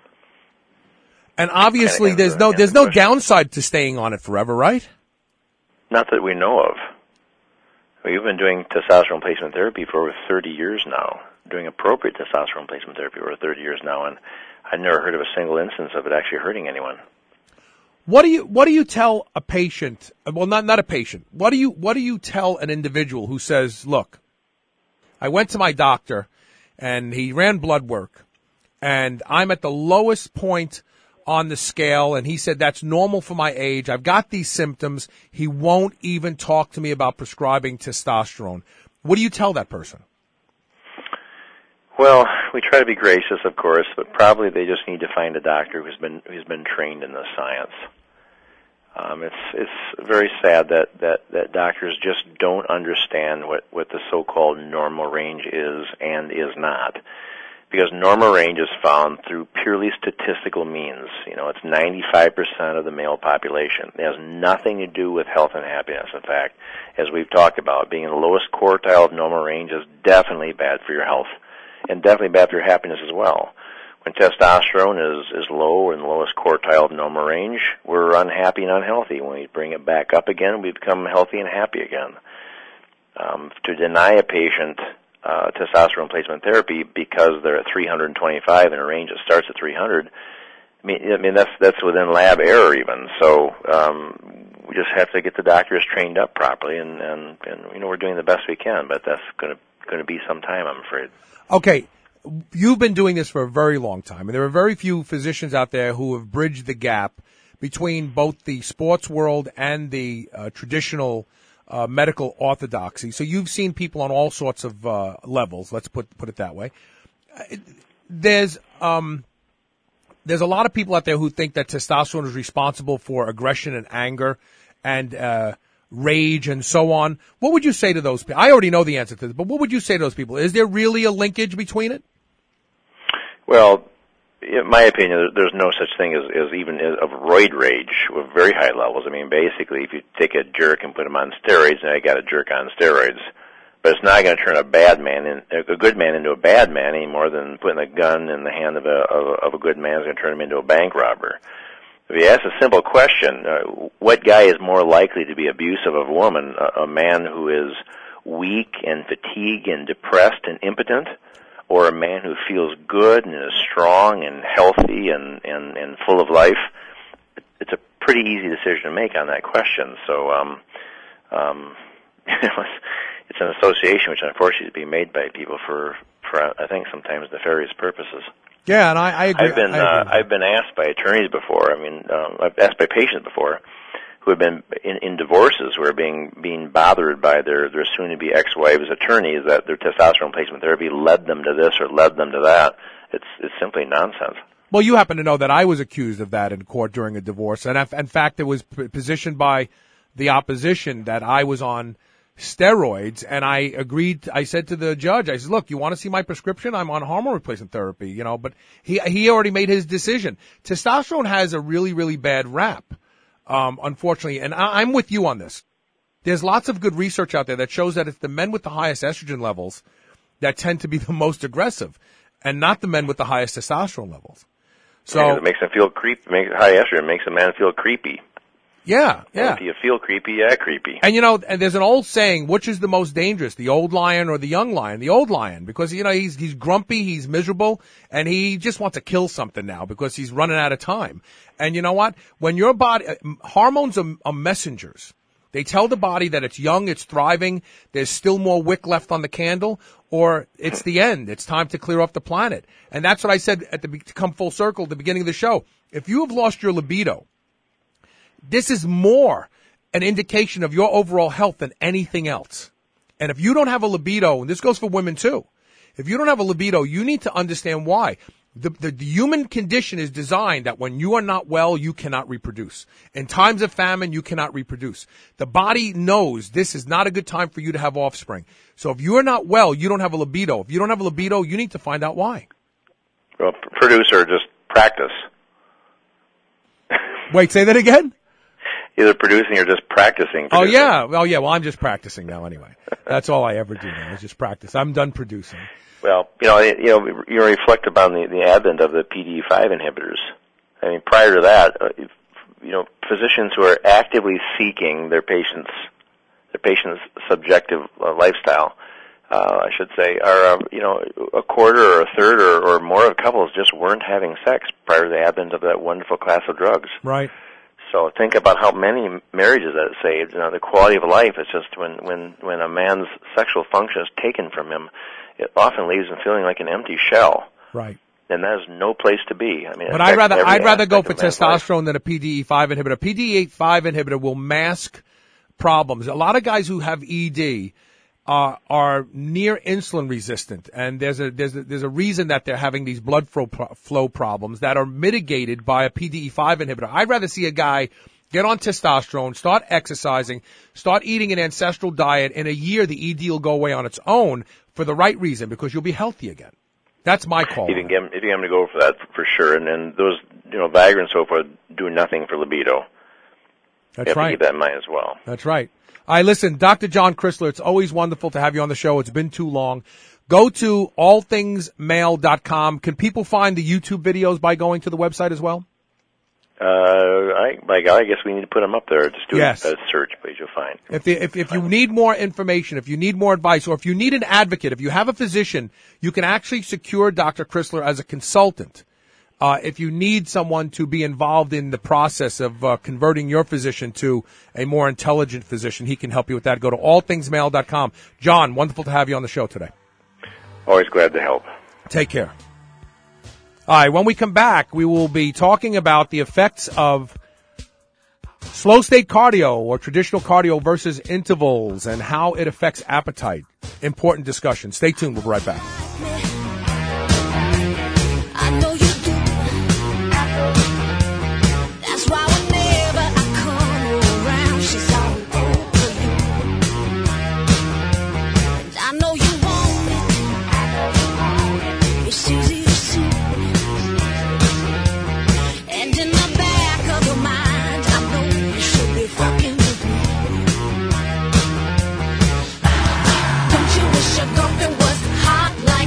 And obviously, kind of there's no there's no downside to staying on it forever, right? Not that we know of. We've been doing testosterone replacement therapy for over thirty years now, doing appropriate testosterone replacement therapy for over thirty years now, and I've never heard of a single instance of it actually hurting anyone. What do you what do you tell a patient? Well, not not a patient. What do you what do you tell an individual who says, "Look, I went to my doctor, and he ran blood work, and I'm at the lowest point on the scale, and he said that's normal for my age. I've got these symptoms. He won't even talk to me about prescribing testosterone." What do you tell that person? Well, we try to be gracious, of course, but probably they just need to find a doctor who's been who's been trained in this science. Um, it's it's very sad that, that, that doctors just don't understand what, what the so-called normal range is and is not. Because normal range is found through purely statistical means. You know, it's ninety-five percent of the male population. It has nothing to do with health and happiness. In fact, as we've talked about, being in the lowest quartile of normal range is definitely bad for your health and definitely bad for your happiness as well. When testosterone is, is low or in the lowest quartile of normal range, we're unhappy and unhealthy. When we bring it back up again, we become healthy and happy again. Um, to deny a patient Uh, testosterone replacement therapy because they're at three hundred twenty-five in a range that starts at three hundred. I mean, I mean that's that's within lab error even. So um, we just have to get the doctors trained up properly, and, and, and you know we're doing the best we can, but that's going to going to be some time, I'm afraid. Okay, you've been doing this for a very long time, and there are very few physicians out there who have bridged the gap between both the sports world and the uh, traditional Uh, medical orthodoxy. So you've seen people on all sorts of uh, levels. Let's put put it that way. Uh, there's um, there's a lot of people out there who think that testosterone is responsible for aggression and anger and uh, rage and so on. What would you say to those people? I already know the answer to this, but what would you say to those people? Is there really a linkage between it? Well, in my opinion, there's no such thing as, as even of roid rage with very high levels. I mean, basically, if you take a jerk and put him on steroids, now you got a jerk on steroids. But it's not going to turn a bad man, in, a good man, into a bad man any more than putting a gun in the hand of a of, of a good man is going to turn him into a bank robber. If you ask a simple question, uh, what guy is more likely to be abusive of a woman? A, a man who is weak and fatigued and depressed and impotent, or a man who feels good and is strong and healthy and, and, and full of life? It's a pretty easy decision to make on that question. So, um, um, it's an association which unfortunately is being made by people for, for I think, sometimes nefarious purposes. Yeah, and I, I agree. I've been I agree. Uh, I've been asked by attorneys before. I mean, um, I've asked by patients before who have been in, in divorces, who are being being bothered by their their soon-to-be ex-wives' attorneys that their testosterone replacement therapy led them to this or led them to that. It's it's simply nonsense. Well, you happen to know that I was accused of that in court during a divorce, and in fact, it was p- positioned by the opposition that I was on steroids, and I agreed. I said to the judge, I said, look, you want to see my prescription? I'm on hormone replacement therapy, you know, but he he already made his decision. Testosterone has a really, really bad rap, um, unfortunately, and I, I'm with you on this. There's lots of good research out there that shows that it's the men with the highest estrogen levels that tend to be the most aggressive, and not the men with the highest testosterone levels. So yeah, it makes them feel creepy. Makes high estrogen makes a man feel creepy. Yeah, yeah. And if you feel creepy, yeah, creepy. And you know, and there's an old saying, which is the most dangerous, the old lion or the young lion? The old lion, because you know he's he's grumpy, he's miserable, and he just wants to kill something now because he's running out of time. And you know what? When your body, hormones are, are messengers. They tell the body that it's young, it's thriving, there's still more wick left on the candle, or it's the end. It's time to clear off the planet. And that's what I said at the to come full circle at the beginning of the show. If you have lost your libido, this is more an indication of your overall health than anything else. And if you don't have a libido, and this goes for women too, if you don't have a libido, you need to understand why. The, the, the human condition is designed that when you are not well, you cannot reproduce. In times of famine, you cannot reproduce. The body knows this is not a good time for you to have offspring. So if you are not well, you don't have a libido. If you don't have a libido, you need to find out why. Well, produce or just practice. Wait, say that again? Either producing or just practicing. Oh, producing. yeah. Oh, yeah. Well, I'm just practicing now anyway. That's all I ever do now is just practice. I'm done producing. Well, you know, you know, you reflect upon the, the advent of the P D E five inhibitors. I mean, prior to that, uh, you know, physicians who are actively seeking their patients, their patients' subjective uh, lifestyle, uh, I should say, are, uh, you know, a quarter or a third or, or more of couples just weren't having sex prior to the advent of that wonderful class of drugs. Right. So think about how many marriages that it saved. You know, the quality of life is just when, when, when a man's sexual function is taken from him, it often leaves him feeling like an empty shell. Right. And that is no place to be. I mean, but I'd rather I'd rather go for testosterone life. than a P D E five inhibitor. A P D E five inhibitor will mask problems. A lot of guys who have E D uh, are near insulin resistant, and there's a there's a, there's a reason that they're having these blood flow flow problems that are mitigated by a P D E five inhibitor. I'd rather see a guy get on testosterone, start exercising, start eating an ancestral diet. In a year, the E D will go away on its own for the right reason, because you'll be healthy again. That's my call. You can get him, if you get him to go for that, for sure. And then those, you know, Viagra and so forth do nothing for libido. That's you have right. to keep that in mind as well. That's right. All right, listen, Doctor John Chrysler, it's always wonderful to have you on the show. It's been too long. Go to all things male dot com. Can people find the YouTube videos by going to the website as well? Uh, I, by God, I guess we need to put them up there. Just do yes. a search page, you'll find. If, if if you need more information, if you need more advice, or if you need an advocate, if you have a physician, you can actually secure Doctor Chrysler as a consultant. Uh, if you need someone to be involved in the process of uh, converting your physician to a more intelligent physician, he can help you with that. Go to all things male dot com. John, wonderful to have you on the show today. Always glad to help. Take care. All right, when we come back, we will be talking about the effects of slow state cardio or traditional cardio versus intervals and how it affects appetite. Important discussion. Stay tuned. We'll be right back. Don't you wish your girlfriend was hot like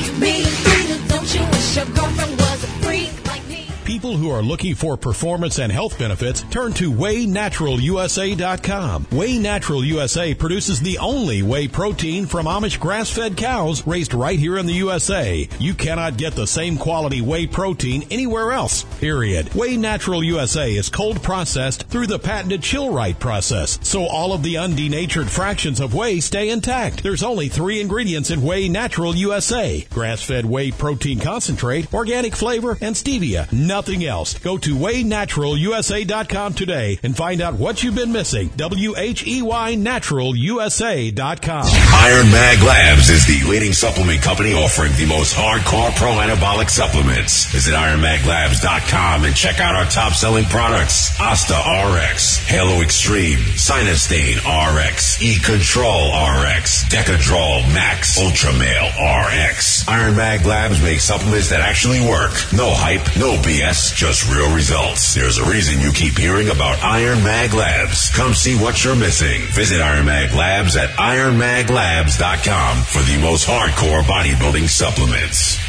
who are looking for performance and health benefits, turn to whey natural u s a dot com. Whey Natural U S A produces the only whey protein from Amish grass-fed cows raised right here in the U S A. You cannot get the same quality whey protein anywhere else, period. Whey Natural U S A is cold processed through the patented chill-right process, so all of the undenatured fractions of whey stay intact. There's only three ingredients in Whey Natural U S A: grass-fed whey protein concentrate, organic flavor, and stevia. Nothing else. Go to whey natural u s a dot com today and find out what you've been missing. W H E Y natural u s a dot com. Iron Mag Labs is the leading supplement company offering the most hardcore pro-anabolic supplements. Visit iron mag labs dot com and check out our top-selling products: Asta R X, Halo Extreme, Sinustane R X, E-Control R X, Decadrol Max, Ultramale R X. Iron Mag Labs make supplements that actually work. No hype, no B S, just real results. There's a reason you keep hearing about Iron Mag Labs. Come see what you're missing. Visit Iron Mag Labs at iron mag labs dot com for the most hardcore bodybuilding supplements.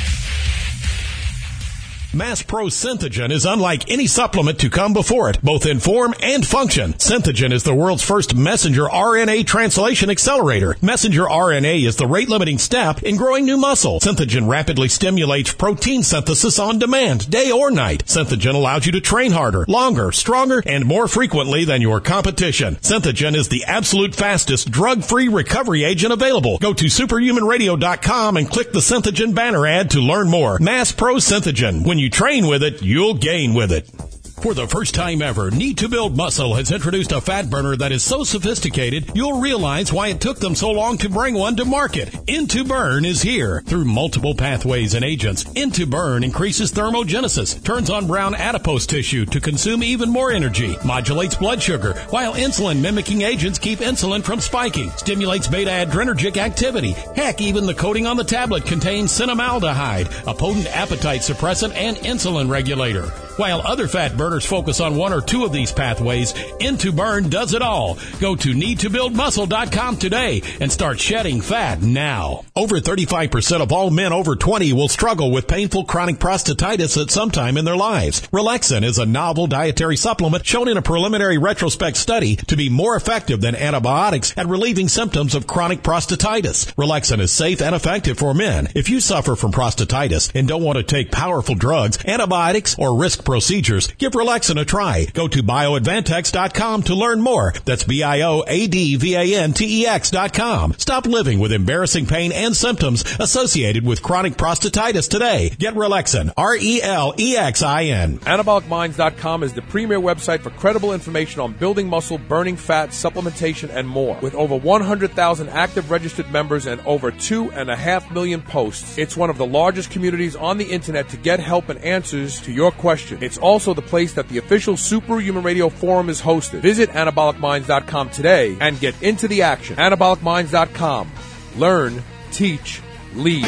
Mass Pro Synthogen is unlike any supplement to come before it, both in form and function. Synthogen is the world's first messenger R N A translation accelerator. Messenger R N A is the rate-limiting step in growing new muscle. Synthogen rapidly stimulates protein synthesis on demand, day or night. Synthogen allows you to train harder, longer, stronger, and more frequently than your competition. Synthogen is the absolute fastest drug-free recovery agent available. Go to superhuman radio dot com and click the Synthogen banner ad to learn more. Mass Pro Synthogen. When you train with it, you'll gain with it. For the first time ever, Need to Build Muscle has introduced a fat burner that is so sophisticated, you'll realize why it took them so long to bring one to market. Into Burn is here. Through multiple pathways and agents, Into Burn increases thermogenesis, turns on brown adipose tissue to consume even more energy, modulates blood sugar, while insulin-mimicking agents keep insulin from spiking, stimulates beta-adrenergic activity. Heck, even the coating on the tablet contains cinnamaldehyde, a potent appetite suppressant and insulin regulator. While other fat burners focus on one or two of these pathways, Into Burn does it all. Go to need to build muscle dot com today and start shedding fat now. Over thirty-five percent of all men over twenty will struggle with painful chronic prostatitis at some time in their lives. Relaxin is a novel dietary supplement shown in a preliminary retrospect study to be more effective than antibiotics at relieving symptoms of chronic prostatitis. Relaxin is safe and effective for men. If you suffer from prostatitis and don't want to take powerful drugs, antibiotics, or risk procedures, give Relaxin a try. Go to bioadvantex dot com to learn more. That's B I O A D V A N T E X dot com. Stop living with embarrassing pain and symptoms associated with chronic prostatitis today. Get Relaxin, R E L E X I N. anabolic minds dot com is the premier website for credible information on building muscle, burning fat, supplementation, and more. With over one hundred thousand active registered members and over two and a half million posts, it's one of the largest communities on the internet to get help and answers to your questions. It's also the place that the official Superhuman Radio Forum is hosted. Visit anabolic minds dot com today and get into the action. anabolic minds dot com. Learn, teach, lead.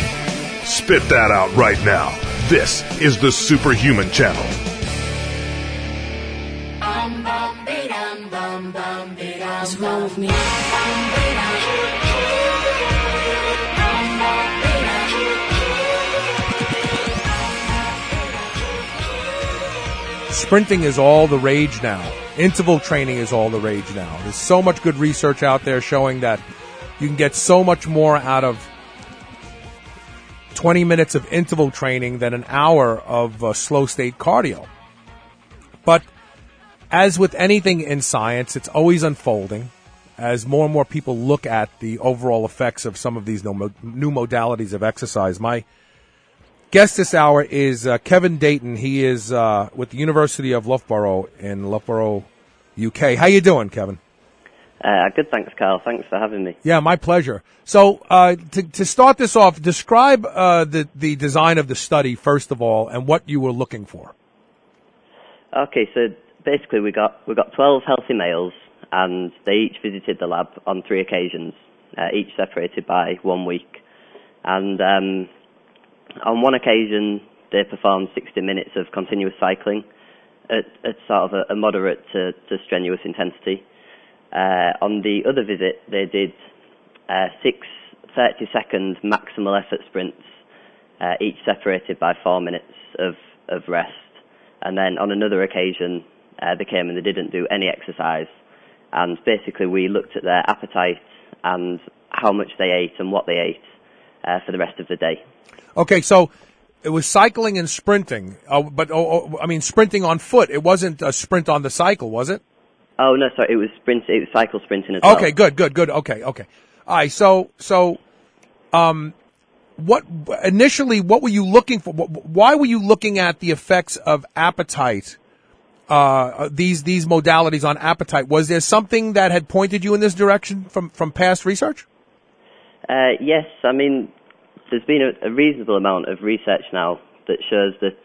Spit that out right now. This is the Superhuman Channel. What's wrong with me? Sprinting is all the rage now. Interval training is all the rage now. There's so much good research out there showing that you can get so much more out of twenty minutes of interval training than an hour of uh, slow state cardio. But as with anything in science, it's always unfolding as more and more people look at the overall effects of some of these new modalities of exercise. My guest this hour is uh, Kevin Dayton. He is uh, with the University of Loughborough in Loughborough, U K. How you doing, Kevin? Uh, good, thanks, Carl. Thanks for having me. Yeah, my pleasure. So uh, to, to start this off, describe uh, the, the design of the study, first of all, and what you were looking for. Okay, so basically we got we got twelve healthy males, and they each visited the lab on three occasions, uh, each separated by one week. And um, on one occasion, they performed sixty minutes of continuous cycling at, at sort of a, a moderate to, to strenuous intensity. Uh, on the other visit, they did uh, six thirty-second maximal effort sprints, uh, each separated by four minutes of, of rest. And then on another occasion, uh, they came and they didn't do any exercise. And basically we looked at their appetite and how much they ate and what they ate uh, for the rest of the day. Okay, so it was cycling and sprinting, uh, but oh, oh, I mean sprinting on foot. It wasn't a sprint on the cycle, was it? Oh no, sorry, it was sprint. It was cycle sprinting as well. Okay, good, good, good. Okay, okay. All right. So, so, um, what initially? What were you looking for? Why were you looking at the effects of appetite? Uh, these these modalities on appetite. Was there something that had pointed you in this direction from from past research? Uh, yes, I mean, there's been a, a reasonable amount of research now that shows that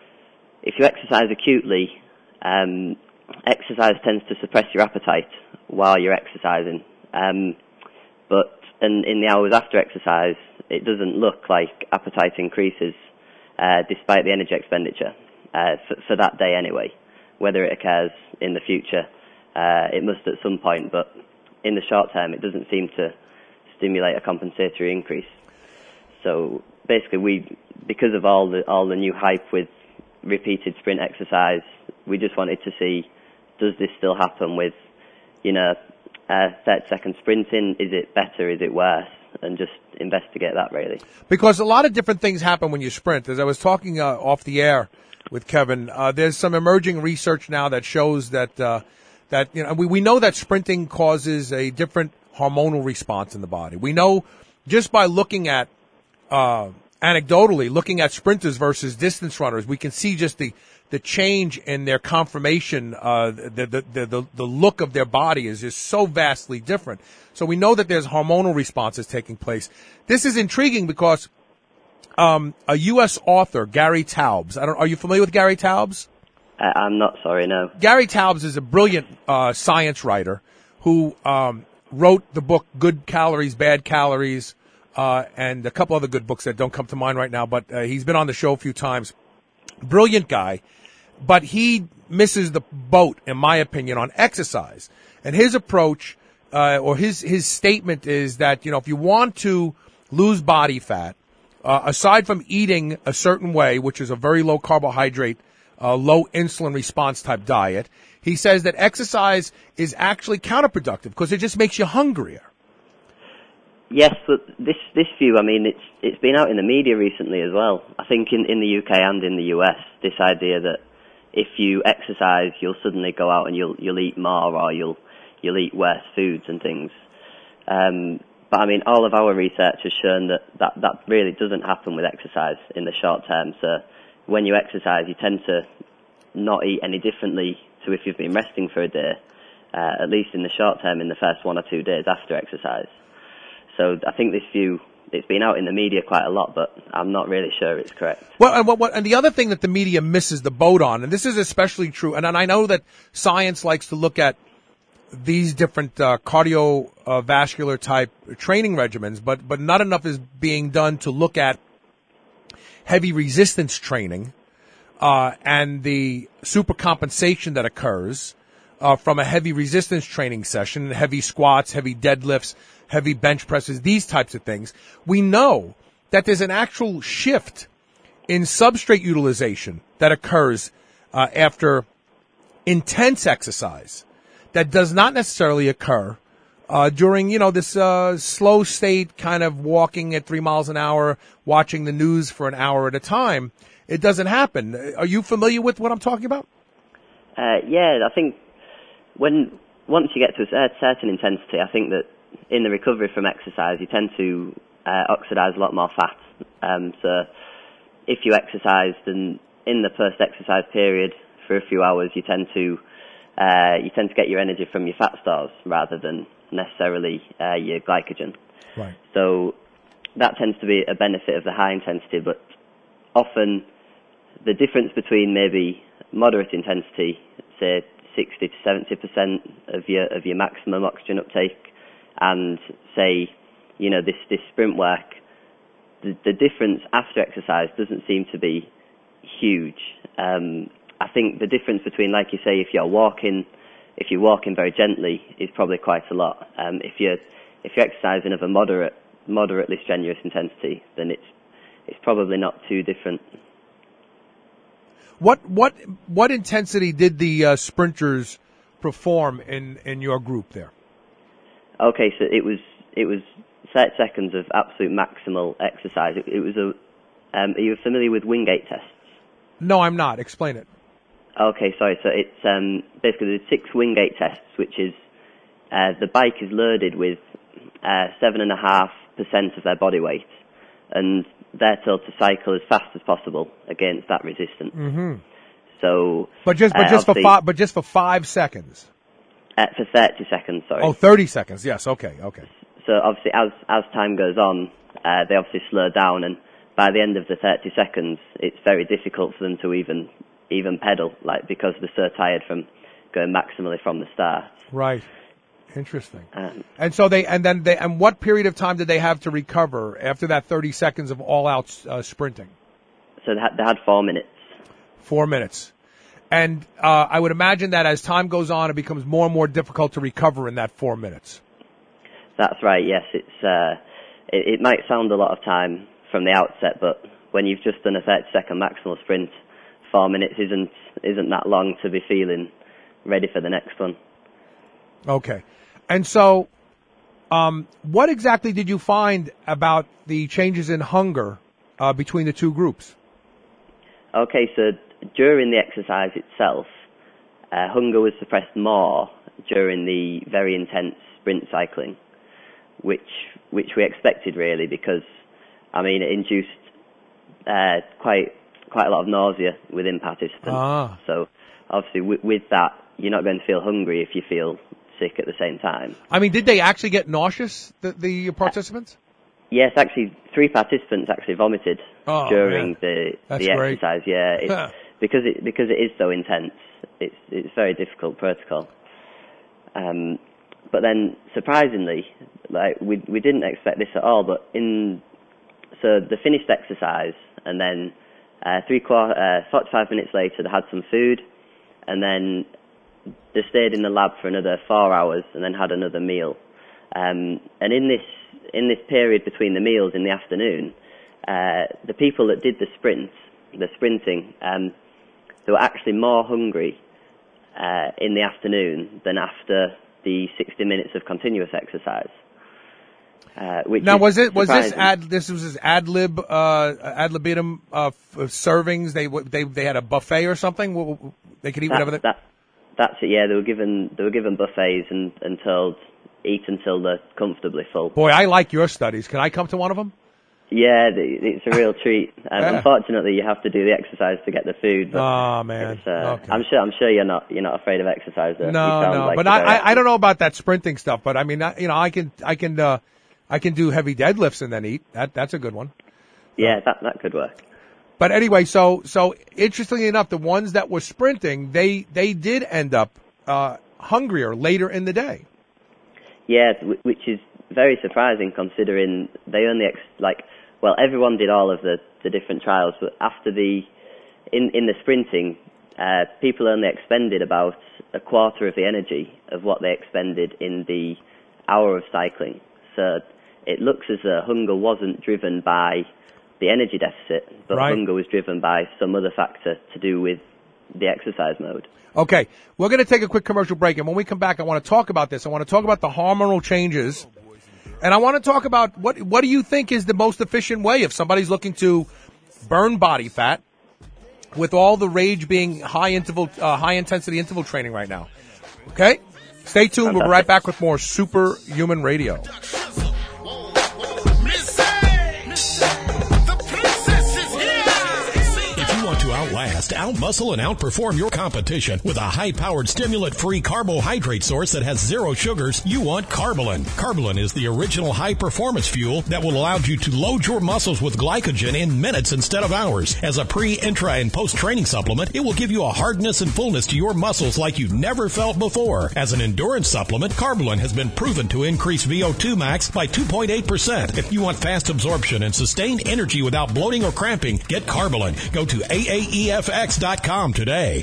if you exercise acutely, um, exercise tends to suppress your appetite while you're exercising. Um, but in, in the hours after exercise, it doesn't look like appetite increases uh, despite the energy expenditure, uh, for, for that day anyway. Whether it occurs in the future, uh, it must at some point, but in the short term, it doesn't seem to stimulate a compensatory increase. So basically, we, because of all the all the new hype with repeated sprint exercise, we just wanted to see, does this still happen with, you know, uh, thirty second sprinting? Is it better? Is it worse? And just investigate that, really. Because a lot of different things happen when you sprint. As I was talking uh, off the air with Kevin, uh, there's some emerging research now that shows that uh, that you know we, we know that sprinting causes a different hormonal response in the body. We know just by looking at uh, anecdotally looking at sprinters versus distance runners, we can see just the the change in their conformation. Uh, the, the the the the look of their body is just so vastly different. So we know that there's hormonal responses taking place. This is intriguing because Um, a U S author, Gary Taubes. I don't, are you familiar with Gary Taubes? Uh, I'm not, sorry, no. Gary Taubes is a brilliant uh, science writer who um, wrote the book Good Calories, Bad Calories, uh, and a couple other good books that don't come to mind right now, but uh, he's been on the show a few times. Brilliant guy, but he misses the boat, in my opinion, on exercise. And his approach, uh, or his, his statement is that, you know, if you want to lose body fat, Uh, aside from eating a certain way, which is a very low carbohydrate, uh, low insulin response type diet, he says that exercise is actually counterproductive because it just makes you hungrier. Yes, but this this view, I mean, it's it's been out in the media recently as well. I think in, in the U K and in the U S, this idea that if you exercise, you'll suddenly go out and you'll you'll eat more or you'll you'll eat worse foods and things. Um, But I mean, all of our research has shown that, that that really doesn't happen with exercise in the short term. So when you exercise, you tend to not eat any differently to if you've been resting for a day, uh, at least in the short term, in the first one or two days after exercise. So I think this view, it's been out in the media quite a lot, but I'm not really sure it's correct. Well, and, what, and the other thing that the media misses the boat on, and this is especially true, and, and I know that science likes to look at these different uh, cardiovascular type training regimens, but but not enough is being done to look at heavy resistance training uh, and the supercompensation that occurs uh, from a heavy resistance training session, heavy squats, heavy deadlifts, heavy bench presses, these types of things. We know that there's an actual shift in substrate utilization that occurs uh, after intense exercise that does not necessarily occur uh, during, you know, this uh, slow state kind of walking at three miles an hour, watching the news for an hour at a time. It doesn't happen. Are you familiar with what I'm talking about? Uh, yeah, I think when once you get to a certain intensity, I think that in the recovery from exercise, you tend to uh, oxidize a lot more fat. Um, so if you exercised and in the post-exercise period for a few hours, you tend to Uh, you tend to get your energy from your fat stores rather than necessarily uh, your glycogen. Right. So that tends to be a benefit of the high intensity, but often the difference between maybe moderate intensity, say sixty to seventy percent of your of your maximum oxygen uptake, and say, you know, this, this sprint work, the, the difference after exercise doesn't seem to be huge. Um, I think the difference between, like you say, if you're walking, if you're walking very gently, is probably quite a lot. Um, if you're if you're exercising of a moderate, moderately strenuous intensity, then it's it's probably not too different. What what what intensity did the uh, sprinters perform in, in your group there? Okay, so it was it was thirty seconds of absolute maximal exercise. It, it was a. Um, are you familiar with Wingate tests? No, I'm not. Explain it. Okay, sorry. So it's um, basically the six Wingate tests, which is uh, the bike is loaded with uh, seven and a half percent of their body weight, and they're told to cycle as fast as possible against that resistance. Mm-hmm. So, but just but uh, just for five, but just for five seconds. Uh, for thirty seconds, sorry. Oh, thirty seconds. Yes. Okay. Okay. So obviously, as as time goes on, uh, they obviously slow down, and by the end of the thirty seconds, it's very difficult for them to even even pedal, like because they're so tired from going maximally from the start. Right. Interesting. Um, and so they and then they and what period of time did they have to recover after that thirty seconds of all out uh, sprinting? So they had, they had four minutes. Four minutes. And uh, I would imagine that as time goes on, it becomes more and more difficult to recover in that four minutes. That's right. Yes, it's uh, it, it might sound a lot of time from the outset, but when you've just done a thirty second maximal sprint, four minutes isn't isn't that long to be feeling ready for the next one. Okay. And so, um, what exactly did you find about the changes in hunger uh, between the two groups? Okay, so during the exercise itself, uh, hunger was suppressed more during the very intense sprint cycling, which which we expected really, because I mean it induced uh, quite quite a lot of nausea within participants. Ah. So obviously with, with that, you're not going to feel hungry if you feel sick at the same time. I mean, did they actually get nauseous, the, the participants? Uh, yes, actually, three participants actually vomited oh, during man. the That's the great. exercise. Yeah, it's, because it because it is so intense. It's it's a very difficult protocol. Um, but then surprisingly, like we we didn't expect this at all. But in so the finished exercise, and then uh, three quarter, uh, forty-five minutes later, they had some food, and then they stayed in the lab for another four hours and then had another meal. Um, and in this in this period between the meals in the afternoon, uh, the people that did the sprint, the sprinting, um, they were actually more hungry uh, in the afternoon than after the sixty minutes of continuous exercise. Uh, which now, is was it was this surprising. ad this was this ad lib uh, ad libitum uh, f- servings? They they they had a buffet or something. They could eat That- whatever. They, that- That's it. Yeah, they were given they were given buffets and, and told eat until they're comfortably full. Boy, I like your studies. Can I come to one of them? Yeah, the, it's a real treat. Um, Yeah. Unfortunately, you have to do the exercise to get the food. But Oh man, it's, uh, okay. I'm sure I'm sure you're not you're not afraid of exercise. Though. You No, sound no, like but you're I, very I I don't know about that sprinting stuff. But I mean, I, you know, I can I can uh, I can do heavy deadlifts and then eat. That that's a good one. Yeah, that that could work. But anyway, so so interestingly enough, the ones that were sprinting, they they did end up uh, hungrier later in the day. Yeah, wh- which is very surprising considering they only ex- like well everyone did all of the, the different trials, but after the in in the sprinting, uh, people only expended about a quarter of the energy of what they expended in the hour of cycling. So it looks as though hunger wasn't driven by the energy deficit, but Right. hunger was driven by some other factor to do with the exercise mode. Okay, we're going to take a quick commercial break, and when we come back, I want to talk about this. I want to talk about the hormonal changes, and I want to talk about what what do you think is the most efficient way if somebody's looking to burn body fat, with all the rage being high interval, uh, high intensity interval training right now. Okay, stay tuned. We'll be right back with more Superhuman Radio. To outlast, outmuscle, and outperform your competition with a high-powered, stimulant-free carbohydrate source that has zero sugars, you want Carbolin. Carbolin is the original high-performance fuel that will allow you to load your muscles with glycogen in minutes instead of hours. As a pre, intra, and post-training supplement, it will give you a hardness and fullness to your muscles like you never felt before. As an endurance supplement, Carbolin has been proven to increase V O two max by two point eight percent. If you want fast absorption and sustained energy without bloating or cramping, get Carbolin. Go to A A E F X dot com today.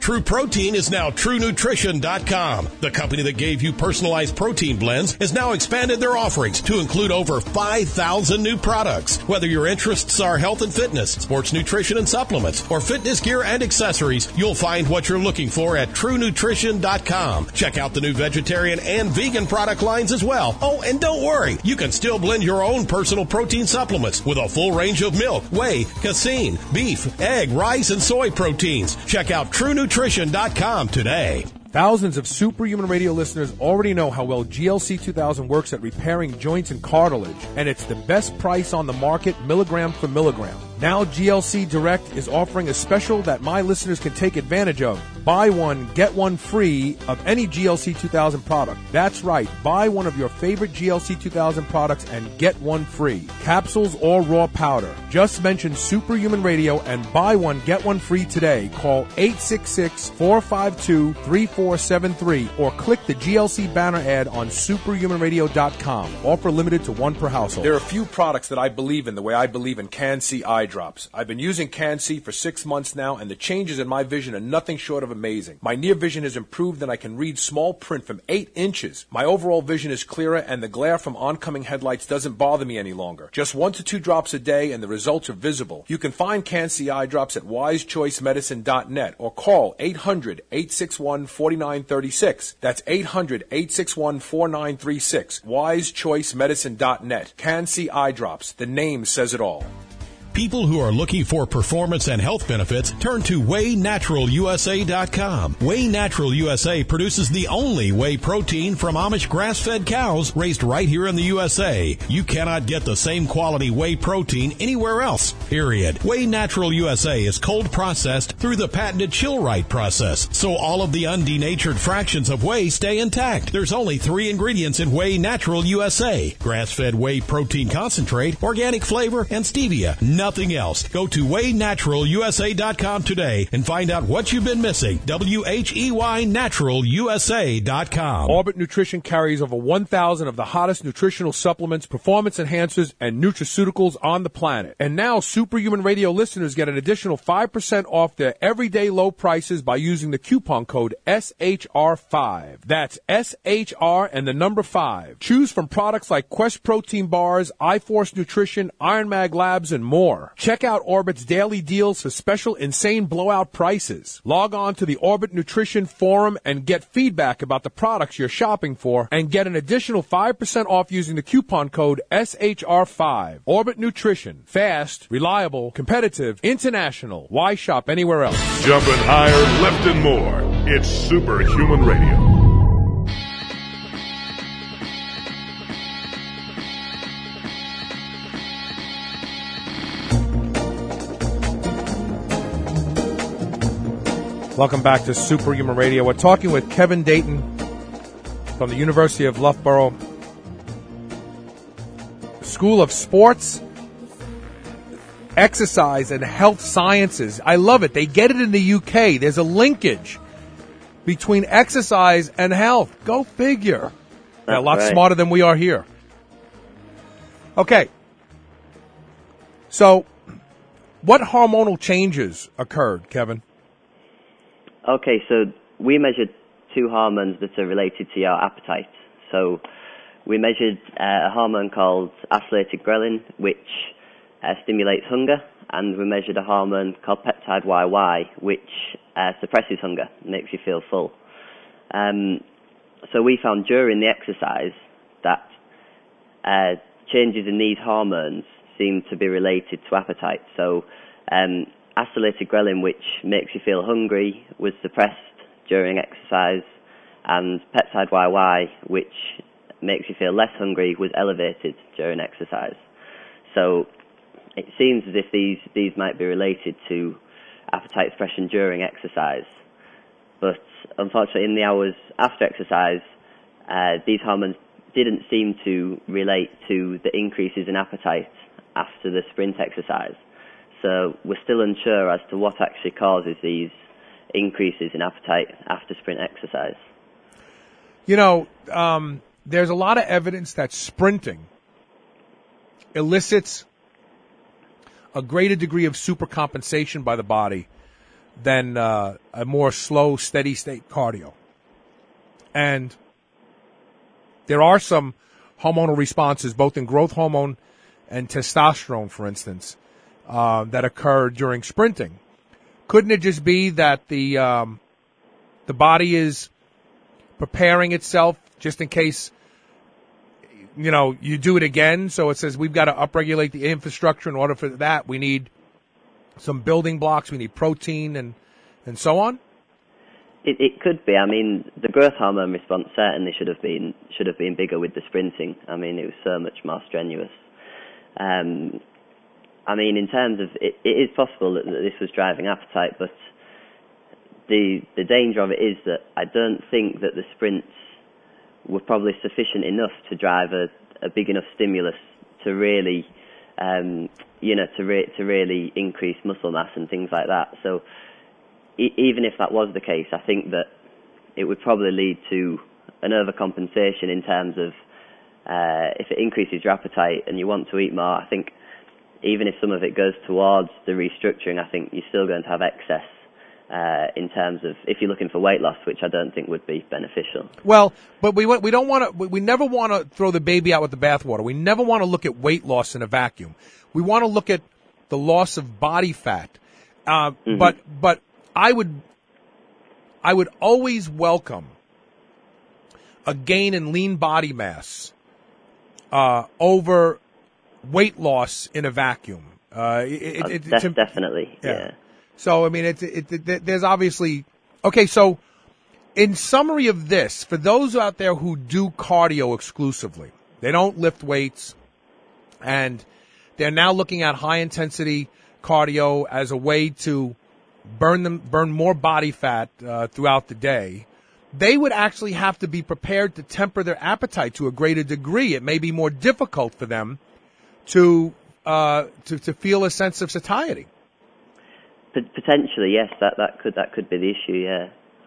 True Protein is now True Nutrition dot com. The company that gave you personalized protein blends has now expanded their offerings to include over five thousand new products. Whether your interests are health and fitness, sports nutrition and supplements, or fitness gear and accessories, you'll find what you're looking for at True Nutrition dot com. Check out the new vegetarian and vegan product lines as well. Oh, and don't worry, you can still blend your own personal protein supplements with a full range of milk, whey, casein, beef, egg, rice, and soy proteins. Check out True Nutrition dot com today. Thousands of Superhuman Radio listeners already know how well G L C two thousand works at repairing joints and cartilage, and it's the best price on the market, milligram for milligram. Now G L C Direct is offering a special that my listeners can take advantage of. Buy one, get one free of any G L C two thousand product. That's right. Buy one of your favorite G L C two thousand products and get one free. Capsules or raw powder. Just mention Superhuman Radio and buy one, get one free today. Call eight six six, four five two, three four seven three or click the G L C banner ad on superhuman radio dot com. Offer limited to one per household. There are a few products that I believe in the way I believe in Can-C eye drops. I've been using Can-C for six months now, and the changes in my vision are nothing short of amazing. My near vision has improved, and I can read small print from eight inches. My overall vision is clearer, and the glare from oncoming headlights doesn't bother me any longer. Just one to two drops a day, and the results are visible. You can find Can-C eye drops at wise choice medicine dot net or call eight hundred, eight six one, four nine three six. That's eight hundred, eight six one, four nine three six. wise choice medicine dot net. Can-C eye drops. The name says it all. People who are looking for performance and health benefits turn to Whey Natural U S A dot com. Whey Natural U S A produces the only whey protein from Amish grass-fed cows raised right here in the U S A. You cannot get the same quality whey protein anywhere else, period. Whey Natural U S A is cold processed through the patented Chill-Right process, so all of the undenatured fractions of whey stay intact. There's only three ingredients in Whey Natural U S A: grass-fed whey protein concentrate, organic flavor, and stevia. Nothing else. Go to Whey Natural U S A dot com today and find out what you've been missing. W H E Y Natural U S A dot com. Orbit Nutrition carries over one thousand of the hottest nutritional supplements, performance enhancers, and nutraceuticals on the planet. And now Superhuman Radio listeners get an additional five percent off their everyday low prices by using the coupon code S H R five. That's S H R and the number five. Choose from products like Quest Protein Bars, iForce Nutrition, Iron Mag Labs, and more. Check out Orbit's daily deals for special insane blowout prices. Log on to the Orbit Nutrition Forum and get feedback about the products you're shopping for and get an additional five percent off using the coupon code S H R five. Orbit Nutrition. Fast, reliable, competitive, international. Why shop anywhere else? Jumping higher, lifting more. It's Superhuman Radio. Welcome back to Superhuman Radio. We're talking with Kevin Dayton from the University of Loughborough School of Sports, Exercise, and Health Sciences. I love it. They get it in the U K. There's a linkage between exercise and health. Go figure. They're a lot right. smarter than we are here. Okay. So, what hormonal changes occurred, Kevin? Okay, so we measured two hormones that are related to your appetite. So we measured uh, a hormone called acylated ghrelin, which uh, stimulates hunger, and we measured a hormone called peptide Y Y, which uh, suppresses hunger, makes you feel full. Um, so we found during the exercise that uh, changes in these hormones seem to be related to appetite. So um, acylated ghrelin, which makes you feel hungry, was suppressed during exercise, and peptide Y Y, which makes you feel less hungry, was elevated during exercise. So it seems as if these, these might be related to appetite suppression during exercise. But unfortunately, in the hours after exercise, uh, these hormones didn't seem to relate to the increases in appetite after the sprint exercise. So we're still unsure as to what actually causes these increases in appetite after sprint exercise. You know, um, there's a lot of evidence that sprinting elicits a greater degree of supercompensation by the body than uh, a more slow, steady state cardio. And there are some hormonal responses, both in growth hormone and testosterone, for instance, uh, that occur during sprinting. Couldn't it just be that the um, the body is preparing itself just in case, you know, you do it again? So it says we've got to upregulate the infrastructure. In order for that, we need some building blocks. We need protein and, and so on. It, it could be. I mean, the growth hormone response certainly should have been should have been bigger with the sprinting. I mean, it was so much more strenuous. Um, I mean, in terms of it, it is possible that, that this was driving appetite, but the the danger of it is that I don't think that the sprints were probably sufficient enough to drive a, a big enough stimulus to really, um, you know, to re- to really increase muscle mass and things like that. So e- even if that was the case, I think that it would probably lead to an overcompensation in terms of uh, if it increases your appetite and you want to eat more. I think even if some of it goes towards the restructuring, I think you're still going to have excess uh, in terms of if you're looking for weight loss, which I don't think would be beneficial. Well, but we we don't want to. We never want to throw the baby out with the bathwater. We never want to look at weight loss in a vacuum. We want to look at the loss of body fat. Uh, mm-hmm. But but I would I would always welcome a gain in lean body mass uh, over weight loss in a vacuum. Uh, it, it, Def- it, definitely, yeah. yeah. So, I mean, it, it, it, there's obviously... Okay, so in summary of this, for those out there who do cardio exclusively, they don't lift weights, and they're now looking at high-intensity cardio as a way to burn them, burn more body fat uh, throughout the day, they would actually have to be prepared to temper their appetite to a greater degree. It may be more difficult for them to uh, to, to feel a sense of satiety. Potentially, yes, that, that could that could be the issue. Yeah.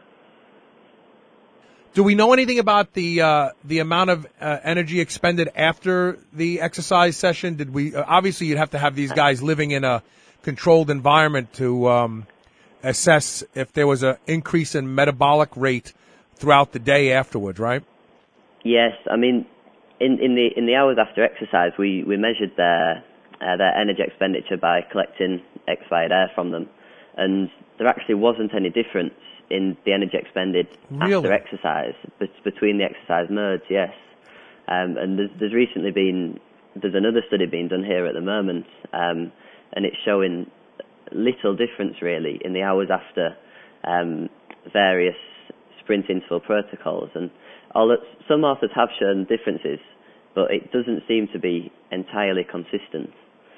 Do we know anything about the uh, the amount of uh, energy expended after the exercise session? Did we uh, obviously you'd have to have these guys living in a controlled environment to um, assess if there was an increase in metabolic rate throughout the day afterwards, right? Yes, I mean in, in the in the hours after exercise, we, we measured their uh, their energy expenditure by collecting expired air from them. And there actually wasn't any difference in the energy expended really? after exercise, but between the exercise modes, yes. Um, and there's, there's recently been, there's another study being done here at the moment, um, and it's showing little difference really in the hours after um, various sprint interval protocols. And although some authors have shown differences, but it doesn't seem to be entirely consistent.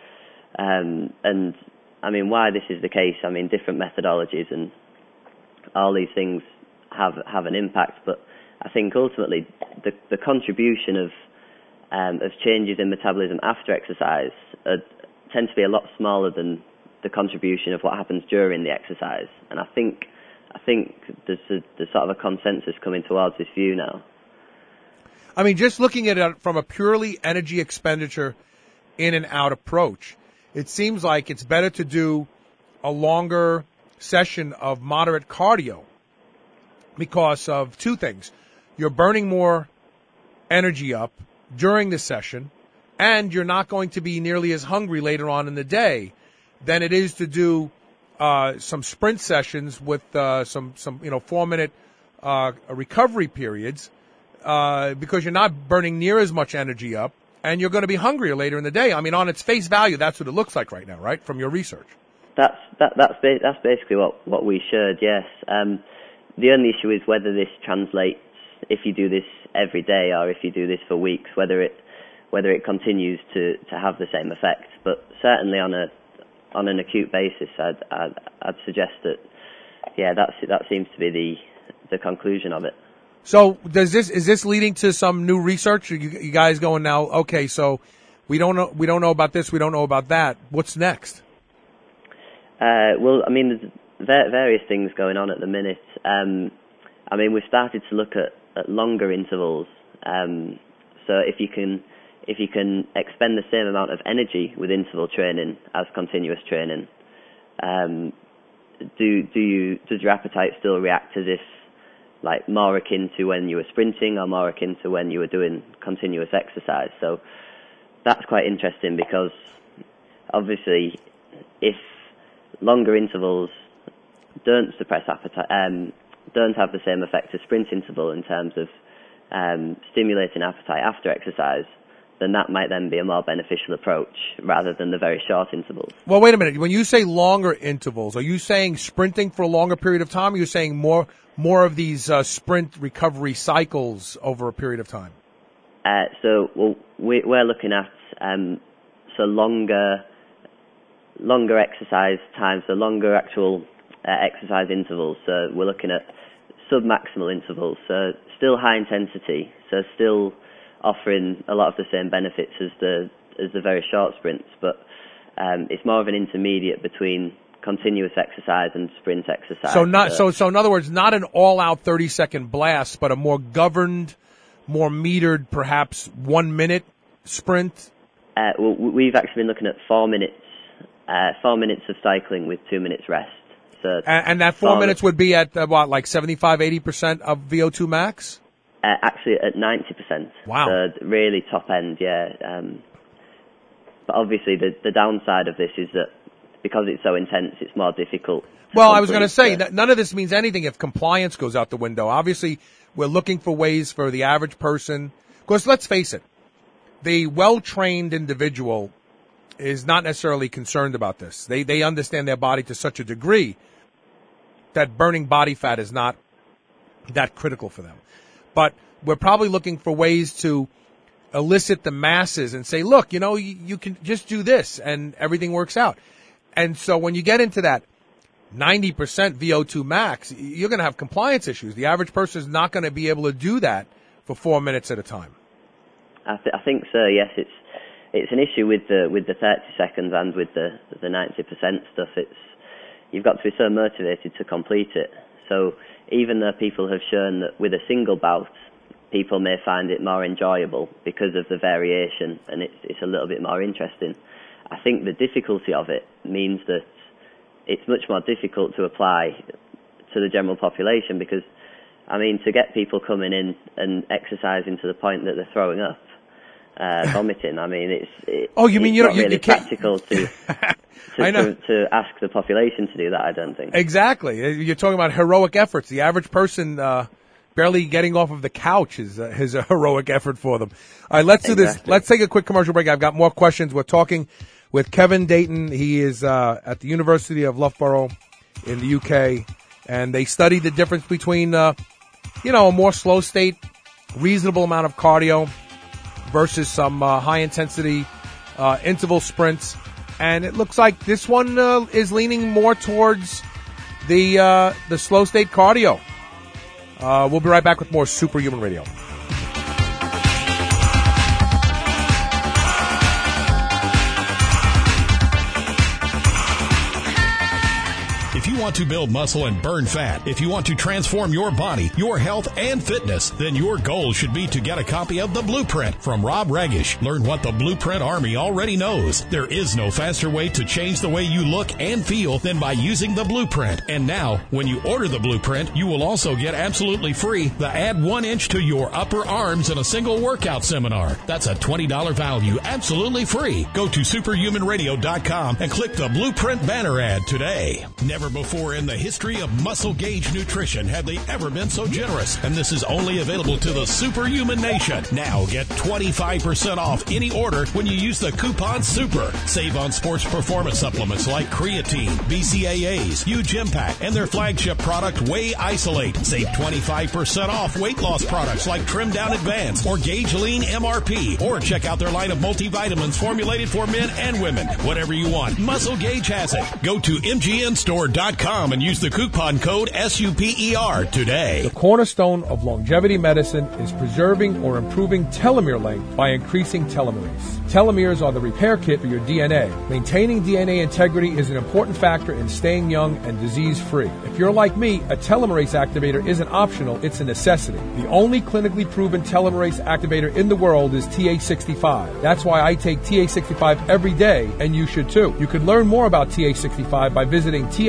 Um, and I mean, why this is the case, I mean, different methodologies and all these things have have an impact, but I think ultimately the, the contribution of um, of changes in metabolism after exercise are, tend to be a lot smaller than the contribution of what happens during the exercise. And I think I think there's, a, there's sort of a consensus coming towards this view now. I mean, just looking at it from a purely energy expenditure in and out approach, it seems like it's better to do a longer session of moderate cardio because of two things. You're burning more energy up during the session, and you're not going to be nearly as hungry later on in the day than it is to do uh, some sprint sessions with uh, some, some you know, four-minute uh, recovery periods uh, because you're not burning near as much energy up. And you're going to be hungrier later in the day. I mean, on its face value, that's what it looks like right now, right? From your research. That's that, that's ba- that's basically what, what we showed. Yes. Um, the only issue is whether this translates if you do this every day or if you do this for weeks. Whether it whether it continues to, to have the same effect. But certainly on a on an acute basis, I'd I'd, I'd suggest that yeah, that's that seems to be the the conclusion of it. So does this is this leading to some new research? Are you, you guys going now? Okay, so we don't know we don't know about this. We don't know about that. What's next? Uh, well, I mean, there's various things going on at the minute. Um, I mean, we've started to look at, at longer intervals. Um, so if you can if you can expend the same amount of energy with interval training as continuous training, um, do do you does your appetite still react as if like more akin to when you were sprinting or more akin to when you were doing continuous exercise? So that's quite interesting because obviously if longer intervals don't suppress appetite, um, don't have the same effect as sprint interval in terms of um, stimulating appetite after exercise, then that might then be a more beneficial approach rather than the very short intervals. Well, wait a minute. When you say longer intervals, are you saying sprinting for a longer period of time, or are you saying more more of these uh, sprint recovery cycles over a period of time? Uh, so well, we, we're looking at um, so longer longer exercise times, so longer actual uh, exercise intervals. So we're looking at sub-maximal intervals, so still high intensity, so still offering a lot of the same benefits as the as the very short sprints, but um, it's more of an intermediate between continuous exercise and sprint exercise. So not so so in other words, not an all-out thirty-second blast, but a more governed, more metered, perhaps one-minute sprint. Uh, well, we've actually been looking at four minutes, uh, four minutes of cycling with two minutes rest. So and, and that four, four minutes would be at uh, what, like seventy-five, eighty percent of V O two max. Uh, actually, at ninety percent. Wow. So really top end, yeah. Um, but obviously, the the downside of this is that because it's so intense, it's more difficult. Well, I was going to say that none of this means anything if compliance goes out the window. Obviously, we're looking for ways for the average person. Because let's face it, the well-trained individual is not necessarily concerned about this. They they understand their body to such a degree that burning body fat is not that critical for them. But we're probably looking for ways to elicit the masses and say, look, you know, you, you can just do this and everything works out. And so when you get into that ninety percent V O two max, you're going to have compliance issues. The average person is not going to be able to do that for four minutes at a time. I, th- I think so. Yes, it's it's an issue with the with the thirty seconds and with the the ninety percent stuff. It's you've got to be so motivated to complete it. So even though people have shown that with a single bout, people may find it more enjoyable because of the variation, and it's it's a little bit more interesting. I think the difficulty of it means that it's much more difficult to apply to the general population because, I mean, to get people coming in and exercising to the point that they're throwing up, uh, vomiting, I mean, it's it, oh, you mean you not don't, you, really you can't... practical to to, I know. to to ask the population to do that, I don't think. Exactly. You're talking about heroic efforts. The average person uh, barely getting off of the couch is, uh, is a heroic effort for them. All right, let's do Exactly. this. Let's take a quick commercial break. I've got more questions. We're talking with Kevin Dayton. He is uh, at the University of Loughborough in the U K, and they studied the difference between, uh, you know, a more slow state, reasonable amount of cardio versus some uh, high-intensity uh, interval sprints. And it looks like this one uh, is leaning more towards the uh, the slow state cardio. Uh, we'll be right back with more Superhuman Radio. If you want to build muscle and burn fat, if you want to transform your body, your health, and fitness, then your goal should be to get a copy of The Blueprint from Rob Regish. Learn what the Blueprint Army already knows. There is no faster way to change the way you look and feel than by using The Blueprint. And now, when you order The Blueprint, you will also get absolutely free the Add One Inch to Your Upper Arms in a Single Workout Seminar. That's a twenty dollars value, absolutely free. Go to superhuman radio dot com and click the Blueprint banner ad today. Never before in the history of Muscle Gauge Nutrition have they ever been so generous, and this is only available to the Superhuman Nation. Now get twenty-five percent off any order when you use the coupon SUPER. Save on sports performance supplements like creatine, B C A As, Huge Impact, and their flagship product Whey Isolate. Save twenty-five percent off weight loss products like Trim Down Advance or Gauge Lean M R P, or check out their line of multivitamins formulated for men and women. Whatever you want, Muscle Gauge has it. Go to M G N store dot com and use the coupon code S U P E R today. The cornerstone of longevity medicine is preserving or improving telomere length by increasing telomerase. Telomeres are the repair kit for your D N A. Maintaining D N A integrity is an important factor in staying young and disease-free. If you're like me, a telomerase activator isn't optional, it's a necessity. The only clinically proven telomerase activator in the world is T A sixty-five. That's why I take T A sixty-five every day, and you should too. You can learn more about T A sixty-five by visiting T A Science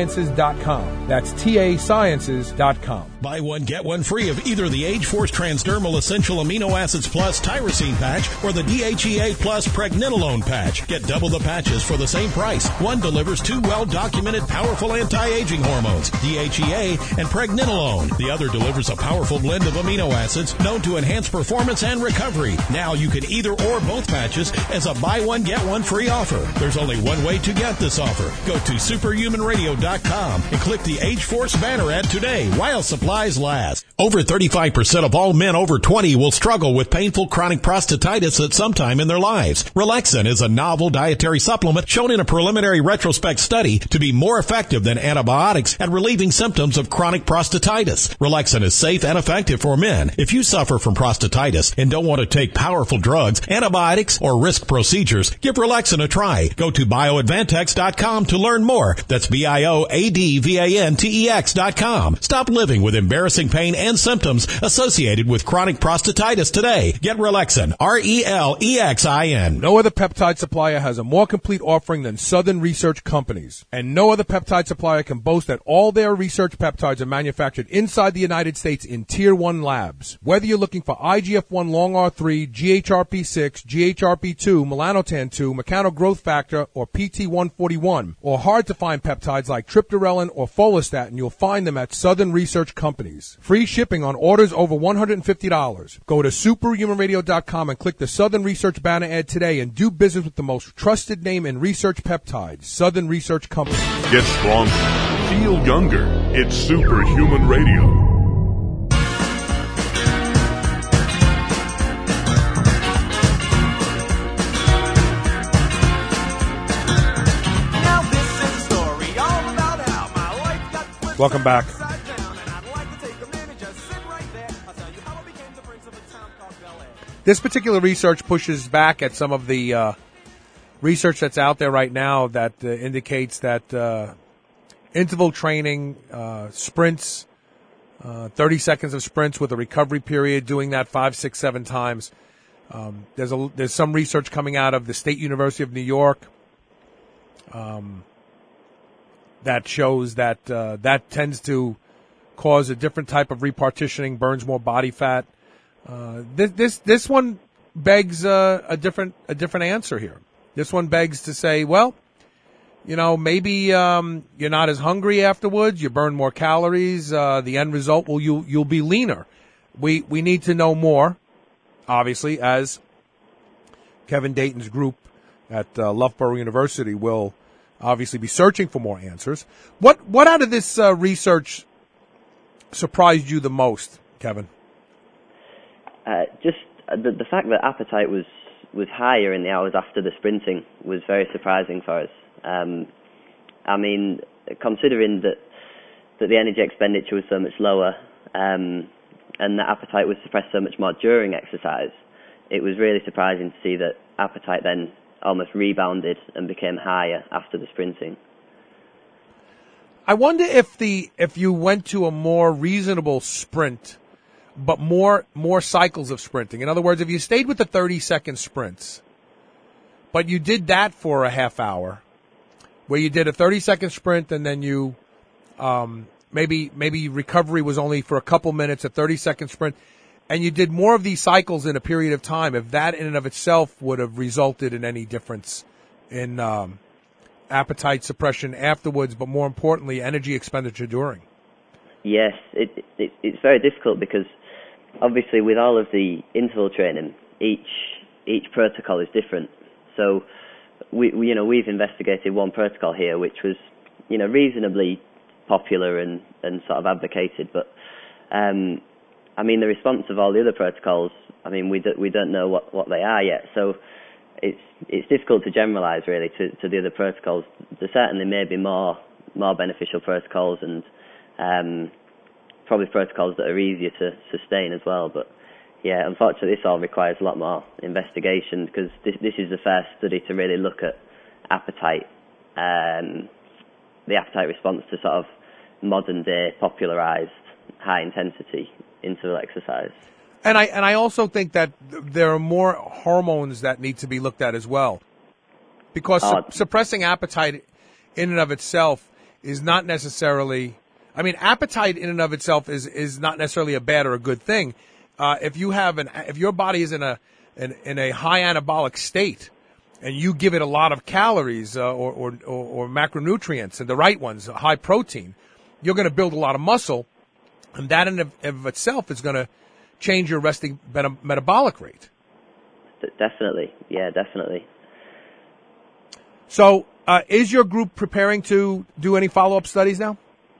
sciences dot com. That's T A sciences dot com. Buy one, get one free of either the Age Force Transdermal Essential Amino Acids Plus Tyrosine Patch or the D H E A Plus Pregnenolone Patch. Get double the patches for the same price. One delivers two well-documented powerful anti-aging hormones, D H E A and Pregnenolone. The other delivers a powerful blend of amino acids known to enhance performance and recovery. Now you can either or both patches as a buy one, get one free offer. There's only one way to get this offer. Go to superhuman radio dot com and click the Age Force banner ad today while supplies last. Over thirty-five percent of all men over twenty will struggle with painful chronic prostatitis at some time in their lives. Relaxin is a novel dietary supplement shown in a preliminary retrospect study to be more effective than antibiotics at relieving symptoms of chronic prostatitis. Relaxin is safe and effective for men. If you suffer from prostatitis and don't want to take powerful drugs, antibiotics, or risk procedures, give Relaxin a try. Go to bioadvantex dot com to learn more. That's B I O A D V A N T E X dot com. Stop living with embarrassing pain and symptoms associated with chronic prostatitis today. Get Relaxin, R E L E X I N. No other peptide supplier has a more complete offering than Southern Research Companies. And no other peptide supplier can boast that all their research peptides are manufactured inside the United States in Tier one labs. Whether you're looking for I G F one long R three, G H R P six, G H R P two, melanotan two, mechano growth factor, or P T one forty-one, or hard to find peptides like triptorelin or follistatin, you'll find them at Southern Research Companies. Free shipping on orders over one hundred fifty dollars. Go to superhuman radio dot com and click the Southern Research banner ad today and do business with the most trusted name in research peptides, Southern Research Company. Get stronger. Feel younger. It's Superhuman Radio. Welcome back. This particular research pushes back at some of the uh, research that's out there right now that uh, indicates that uh, interval training, uh, sprints, uh, thirty seconds of sprints with a recovery period, doing that five, six, seven times. Um, there's a, there's some research coming out of the State University of New York um, that shows that uh, that tends to cause a different type of repartitioning, burns more body fat. Uh, this, this, this one begs uh, a different, a different answer here. This one begs to say, well, you know, maybe um, you're not as hungry afterwards. You burn more calories. Uh, the end result will you you'll be leaner. We we need to know more, obviously, as Kevin Dayton's group at uh, Loughborough University will obviously be searching for more answers. What what out of this uh, research surprised you the most, Kevin? Uh, just the, the fact that appetite was, was higher in the hours after the sprinting was very surprising for us. Um, I mean, considering that that the energy expenditure was so much lower um, and that appetite was suppressed so much more during exercise, it was really surprising to see that appetite then almost rebounded and became higher after the sprinting. I wonder if the if you went to a more reasonable sprint, but more more cycles of sprinting. In other words, if you stayed with the thirty-second sprints, but you did that for a half hour, where you did a thirty-second sprint and then you um, maybe maybe recovery was only for a couple minutes, a thirty-second sprint, and you did more of these cycles in a period of time, if that in and of itself would have resulted in any difference in um, appetite suppression afterwards, but more importantly, energy expenditure during. Yes, it, it, it's very difficult because obviously with all of the interval training, each each protocol is different. So we, we you know we've investigated one protocol here which was you know reasonably popular and, and sort of advocated, but um, I mean the response of all the other protocols, I mean we do, we don't know what, what they are yet. So it's it's difficult to generalise really to, to the other protocols. There certainly may be more more beneficial protocols and um, probably protocols that are easier to sustain as well. But yeah, unfortunately, this all requires a lot more investigation because this, this is the first study to really look at appetite, um, the appetite response to sort of modern day popularised high intensity interval exercise. And I and I also think that there are more hormones that need to be looked at as well, because oh. su- suppressing appetite in and of itself is not necessarily, I mean, appetite in and of itself is, is not necessarily a bad or a good thing. Uh, if you have an, if your body is in a, in, in a high anabolic state and you give it a lot of calories, uh, or, or, or, or macronutrients and the right ones, high protein, you're going to build a lot of muscle, and that in of, of itself is going to change your resting meta- metabolic rate. Definitely. Yeah, definitely. So, uh, is your group preparing to do any follow-up studies now?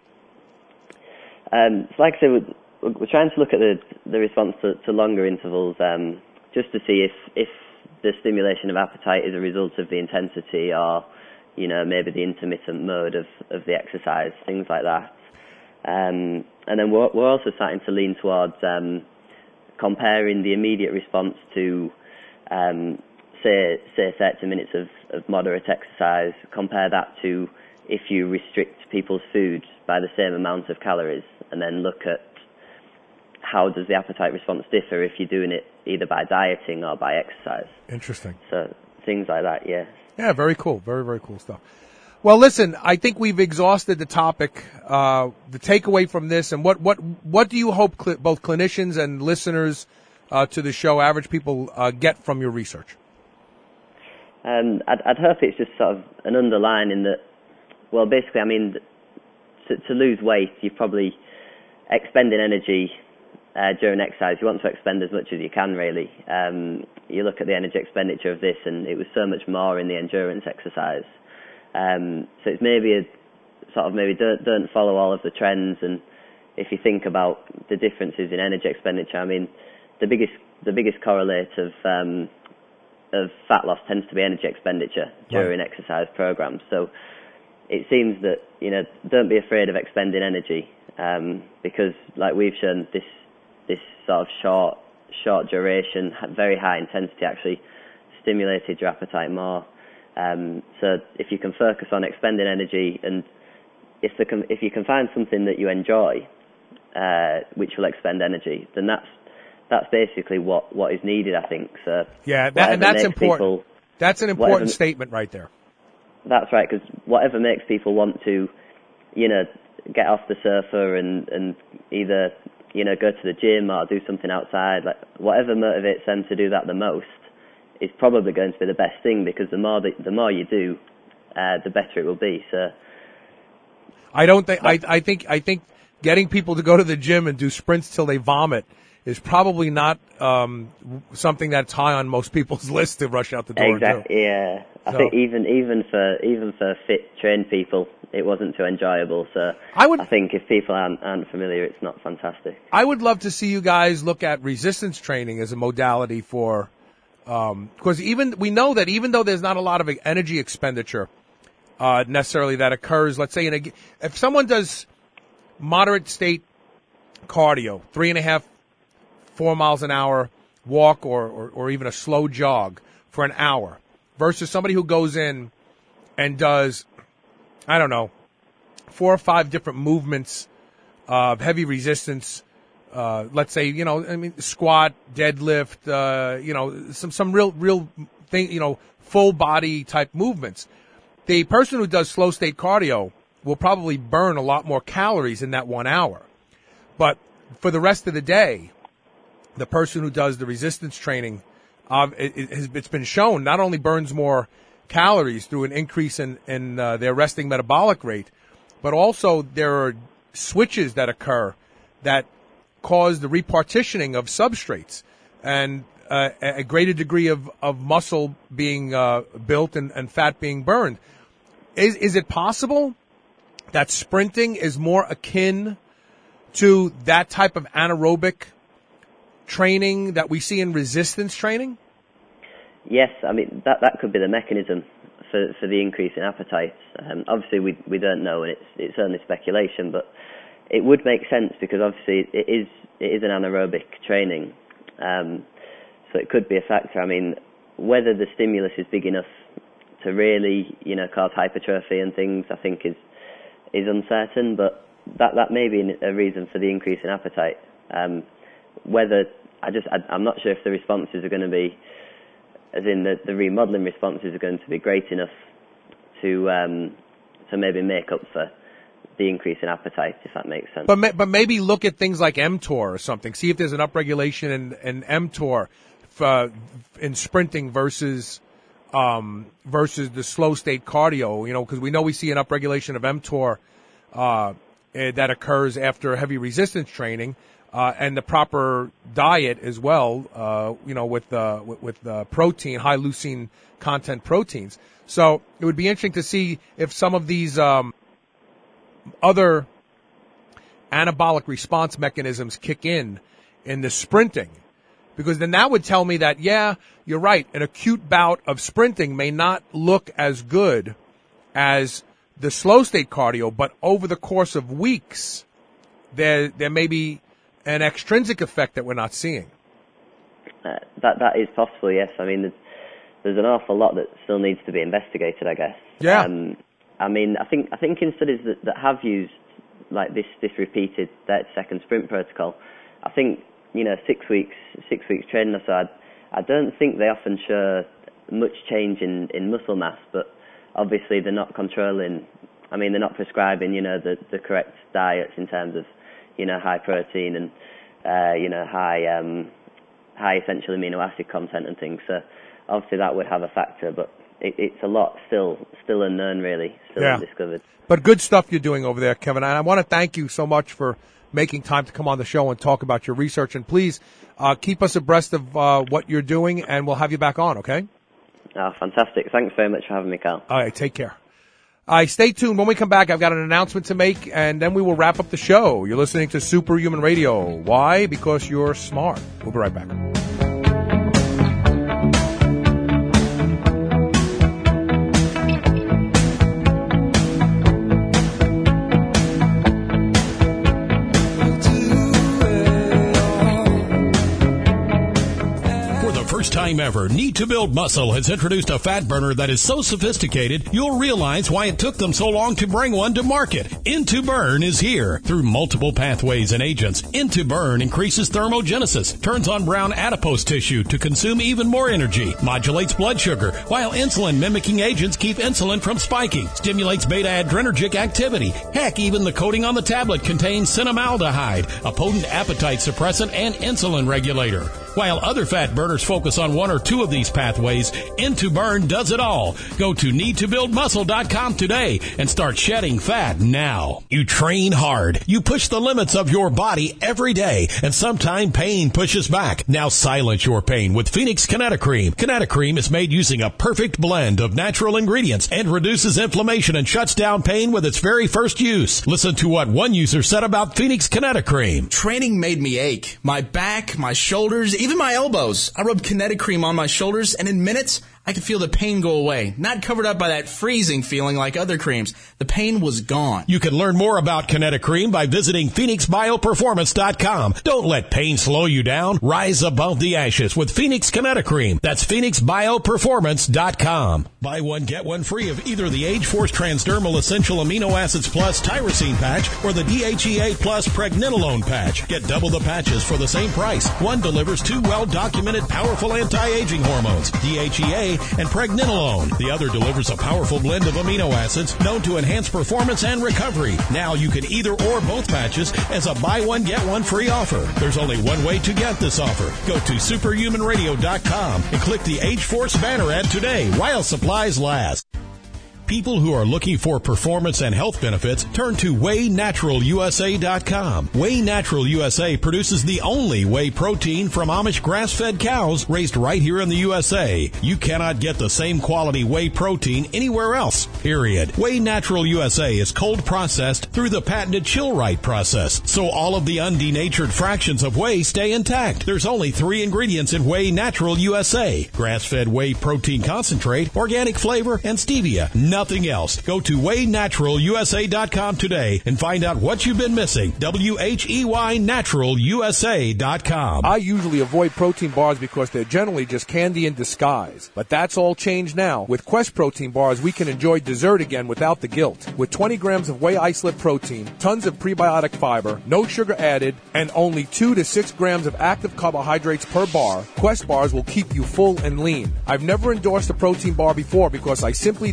Um, so like I said, we're, we're trying to look at the, the response to, to longer intervals, um, just to see if, if the stimulation of appetite is a result of the intensity or, you know, maybe the intermittent mode of, of the exercise, things like that. Um, and then we're, we're also starting to lean towards um, comparing the immediate response to, um, say, say thirty minutes of, of moderate exercise, compare that to if you restrict people's food by the same amount of calories, and then look at how does the appetite response differ if you're doing it either by dieting or by exercise. Interesting. So things like that, yeah. Yeah, very cool. Very, very cool stuff. Well, listen, I think we've exhausted the topic. Uh, the takeaway from this, and what, what, what do you hope cl- both clinicians and listeners uh, to the show, average people, uh, get from your research? Um, I'd, I'd hope it's just sort of an underlining that, well, basically, I mean, to, to lose weight, you're probably expending energy uh, during exercise. You want to expend as much as you can, really. Um, you look at the energy expenditure of this, and it was so much more in the endurance exercise. Um, so it's maybe a sort of maybe don't, don't follow all of the trends, and if you think about the differences in energy expenditure, I mean, the biggest the biggest correlate of um, of fat loss tends to be energy expenditure during right. exercise programs. So it seems that, you know, don't be afraid of expending energy, um, because like we've shown, this this sort of short short duration, very high intensity actually stimulated your appetite more. Um, so if you can focus on expending energy, and if the, if you can find something that you enjoy, uh, which will expend energy, then that's that's basically what, what is needed, I think. So yeah, that, and that's important. People, that's an important whatever, statement right there. That's right, because whatever makes people want to, you know, get off the sofa and, and either, you know, go to the gym or do something outside, like whatever motivates them to do that the most, is probably going to be the best thing, because the more that, the more you do, uh, the better it will be. So, I don't think I, I think I think getting people to go to the gym and do sprints till they vomit is probably not um, something that's high on most people's list to rush out the door. Exactly. Yeah, I so, think even even for even for fit trained people, it wasn't too enjoyable. So I would. I think if people aren't aren't familiar, it's not fantastic. I would love to see you guys look at resistance training as a modality for. Um, because even, we know that even though there's not a lot of energy expenditure, uh, necessarily that occurs, let's say in a, if someone does moderate state cardio, three and a half, four miles an hour walk or, or, or even a slow jog for an hour versus somebody who goes in and does, I don't know, four or five different movements of heavy resistance. Uh, let's say, you know, I mean, squat, deadlift, uh, you know, some, some real, real thing, you know, full body type movements. The person who does slow state cardio will probably burn a lot more calories in that one hour. But for the rest of the day, the person who does the resistance training, uh, it, it has, it's been shown not only burns more calories through an increase in, in, uh, their resting metabolic rate, but also there are switches that occur that cause the repartitioning of substrates and uh, a greater degree of, of muscle being uh, built and, and fat being burned. Is is it possible that sprinting is more akin to that type of anaerobic training that we see in resistance training? Yes, I mean, that that could be the mechanism for, for the increase in appetite. Um, obviously, we we don't know, and it's it's only speculation, but it would make sense because obviously it is it is an anaerobic training, um, so it could be a factor. I mean, whether the stimulus is big enough to really, you know, cause hypertrophy and things, I think is is uncertain. But that that may be a reason for the increase in appetite. Um, whether I just I, I'm not sure if the responses are going to be, as in the, the remodeling responses are going to be great enough to um, to maybe make up for the increase in appetite, if that makes sense. But ma- but maybe look at things like mTOR or something. See if there's an upregulation in, in mTOR uh, in sprinting versus um, versus the slow state cardio. You know, because we know we see an upregulation of mTOR uh, that occurs after heavy resistance training. Uh, and the proper diet as well, uh, you know, with, uh, with, with, uh, protein, high leucine content proteins. So it would be interesting to see if some of these, um, other anabolic response mechanisms kick in in the sprinting. Because then that would tell me that, yeah, you're right, an acute bout of sprinting may not look as good as the slow state cardio, but over the course of weeks, there, there may be an extrinsic effect that we're not seeing. Uh, that that is possible, yes. I mean, there's, there's an awful lot that still needs to be investigated, I guess. Yeah. Um, I mean, I think I think in studies that, that have used like this this repeated thirty second sprint protocol, I think you know six weeks six weeks training or so, I, I don't think they often show much change in, in muscle mass, but obviously they're not controlling. I mean, they're not prescribing you know the the correct diets in terms of you know, high protein and, uh, you know, high, um, high essential amino acid content and things. So obviously that would have a factor, but it, it's a lot still, still unknown really, still yeah. undiscovered. But good stuff you're doing over there, Kevin. And I want to thank you so much for making time to come on the show and talk about your research. And please, uh, keep us abreast of, uh, what you're doing and we'll have you back on, okay? Oh, fantastic. Thanks very much for having me, Carl. All right, take care. All right, stay tuned. When we come back, I've got an announcement to make, and then we will wrap up the show. You're listening to Superhuman Radio. Why? Because you're smart. We'll be right back. Time ever, Need to Build Muscle has introduced a fat burner that is so sophisticated, you'll realize why it took them so long to bring one to market. Into Burn is here. Through multiple pathways and agents, Into Burn increases thermogenesis, turns on brown adipose tissue to consume even more energy, modulates blood sugar, while insulin-mimicking agents keep insulin from spiking, stimulates beta-adrenergic activity. Heck, even the coating on the tablet contains cinnamaldehyde, a potent appetite suppressant and insulin regulator. While other fat burners focus on one or two of these pathways, Into Burn does it all. Go to need to build muscle dot com today and start shedding fat now. You train hard. You push the limits of your body every day, and sometimes pain pushes back. Now silence your pain with Phoenix Kinetocream. Kinetocream is made using a perfect blend of natural ingredients and reduces inflammation and shuts down pain with its very first use. Listen to what one user said about Phoenix Kinetocream. Training made me ache. My back, my shoulders, even my elbows. I rubbed Kinetocream on my shoulders, and in minutes, I could feel the pain go away. Not covered up by that freezing feeling like other creams. The pain was gone. You can learn more about Kinetocream by visiting Phoenix Bio Performance dot com. Don't let pain slow you down. Rise above the ashes with Phoenix Kinetocream. That's Phoenix Bio Performance dot com. Buy one, get one free of either the Age Force Transdermal Essential Amino Acids Plus Tyrosine Patch or the D H E A Plus Pregnenolone Patch. Get double the patches for the same price. One delivers two well-documented powerful anti-aging hormones, D H E A and Pregnenolone. The other delivers a powerful blend of amino acids known to enhance performance and recovery. Now you can either or both patches as a buy one, get one free offer. There's only one way to get this offer. Go to superhuman radio dot com and click the Age Force banner ad today while supplies last. People who are looking for performance and health benefits turn to Whey Natural U S A dot com. Whey Natural U S A produces the only whey protein from Amish grass-fed cows raised right here in the U S A. You cannot get the same quality whey protein anywhere else, period. Whey Natural U S A is cold processed through the patented Chill-Right process, so all of the undenatured fractions of whey stay intact. There's only three ingredients in Whey Natural U S A: grass-fed whey protein concentrate, organic flavor, and stevia. Nothing else. Go to Whey Natural U S A dot com today and find out what you've been missing. W H E Y Natural U S A dot com. I usually avoid protein bars because they're generally just candy in disguise. But that's all changed now. With Quest protein bars, we can enjoy dessert again without the guilt. With twenty grams of whey isolate protein, tons of prebiotic fiber, no sugar added, and only two to six grams of active carbohydrates per bar, Quest bars will keep you full and lean. I've never endorsed a protein bar before because I simply didn't trust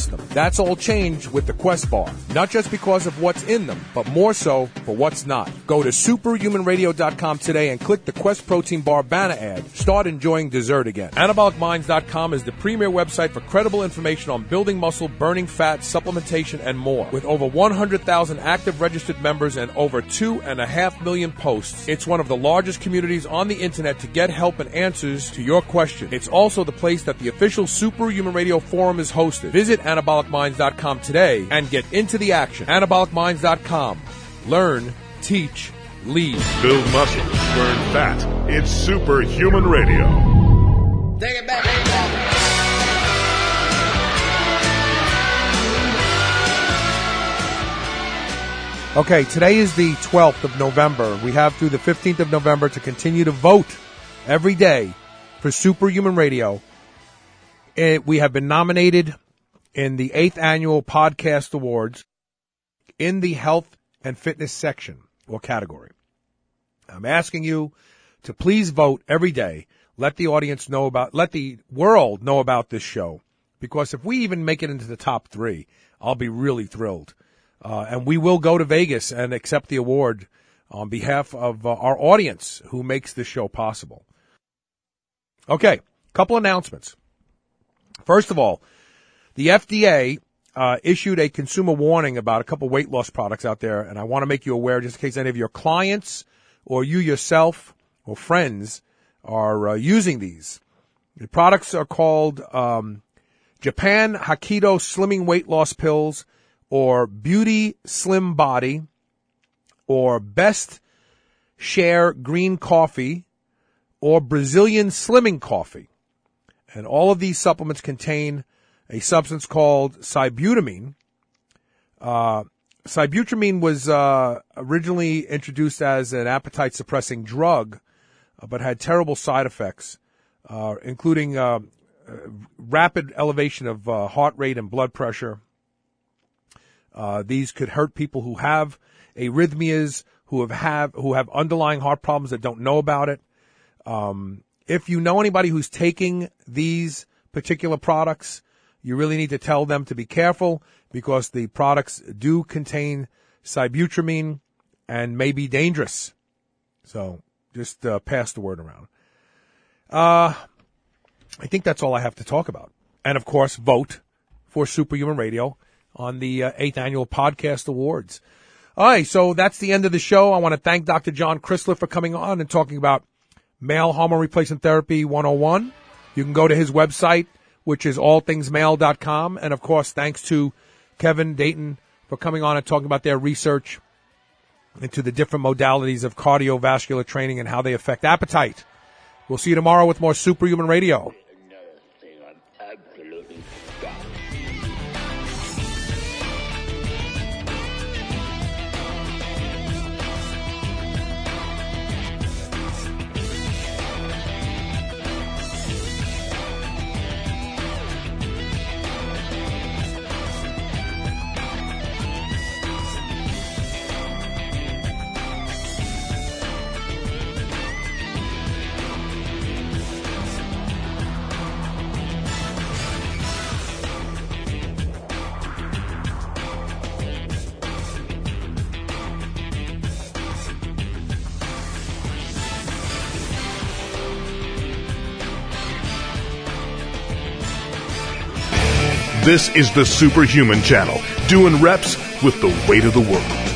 system. That's all changed with the Quest Bar. Not just because of what's in them, but more so for what's not. Go to superhuman radio dot com today and click the Quest Protein Bar banner ad. Start enjoying dessert again. anabolic minds dot com is the premier website for credible information on building muscle, burning fat, supplementation, and more. With over one hundred thousand active registered members and over two and a half million posts, it's one of the largest communities on the internet to get help and answers to your questions. It's also the place that the official Superhuman Radio Forum is hosted. Visit anabolic minds dot com today and get into the action. anabolic minds dot com. Learn, teach, lead. Build muscle, burn fat. It's Superhuman Radio. Take it back. Take it back. Okay, today is the twelfth of November. We have through the fifteenth of November to continue to vote every day for Superhuman Radio. It, we have been nominated in the eighth Annual Podcast Awards in the Health and Fitness section or category. I'm asking you to please vote every day. Let the audience know about, let the world know about this show. Because if we even make it into the top three, I'll be really thrilled. Uh, and we will go to Vegas and accept the award on behalf of uh, our audience who makes this show possible. Okay, couple announcements. First of all, the F D A uh, issued a consumer warning about a couple weight loss products out there, and I want to make you aware just in case any of your clients or you yourself or friends are uh, using these. The products are called um, Japan Hakido Slimming Weight Loss Pills, or Beauty Slim Body, or Best Share Green Coffee, or Brazilian Slimming Coffee. And all of these supplements contain a substance called sibutramine. Uh, sibutramine was uh, originally introduced as an appetite-suppressing drug, uh, but had terrible side effects, uh, including uh, uh, rapid elevation of uh, heart rate and blood pressure. Uh, these could hurt people who have arrhythmias, who have, have who have underlying heart problems that don't know about it. Um, if you know anybody who's taking these particular products, you really need to tell them to be careful because the products do contain sibutramine and may be dangerous. So just uh, pass the word around. Uh, I think that's all I have to talk about. And, of course, vote for Superhuman Radio on the uh, eighth Annual Podcast Awards. All right, so that's the end of the show. I want to thank Doctor John Chrysler for coming on and talking about male hormone replacement therapy one oh one. You can go to his website, which is all things male dot com. And, of course, thanks to Kevin Dayton for coming on and talking about their research into the different modalities of cardiovascular training and how they affect appetite. We'll see you tomorrow with more Superhuman Radio. This is the Superhuman Channel, doing reps with the weight of the world.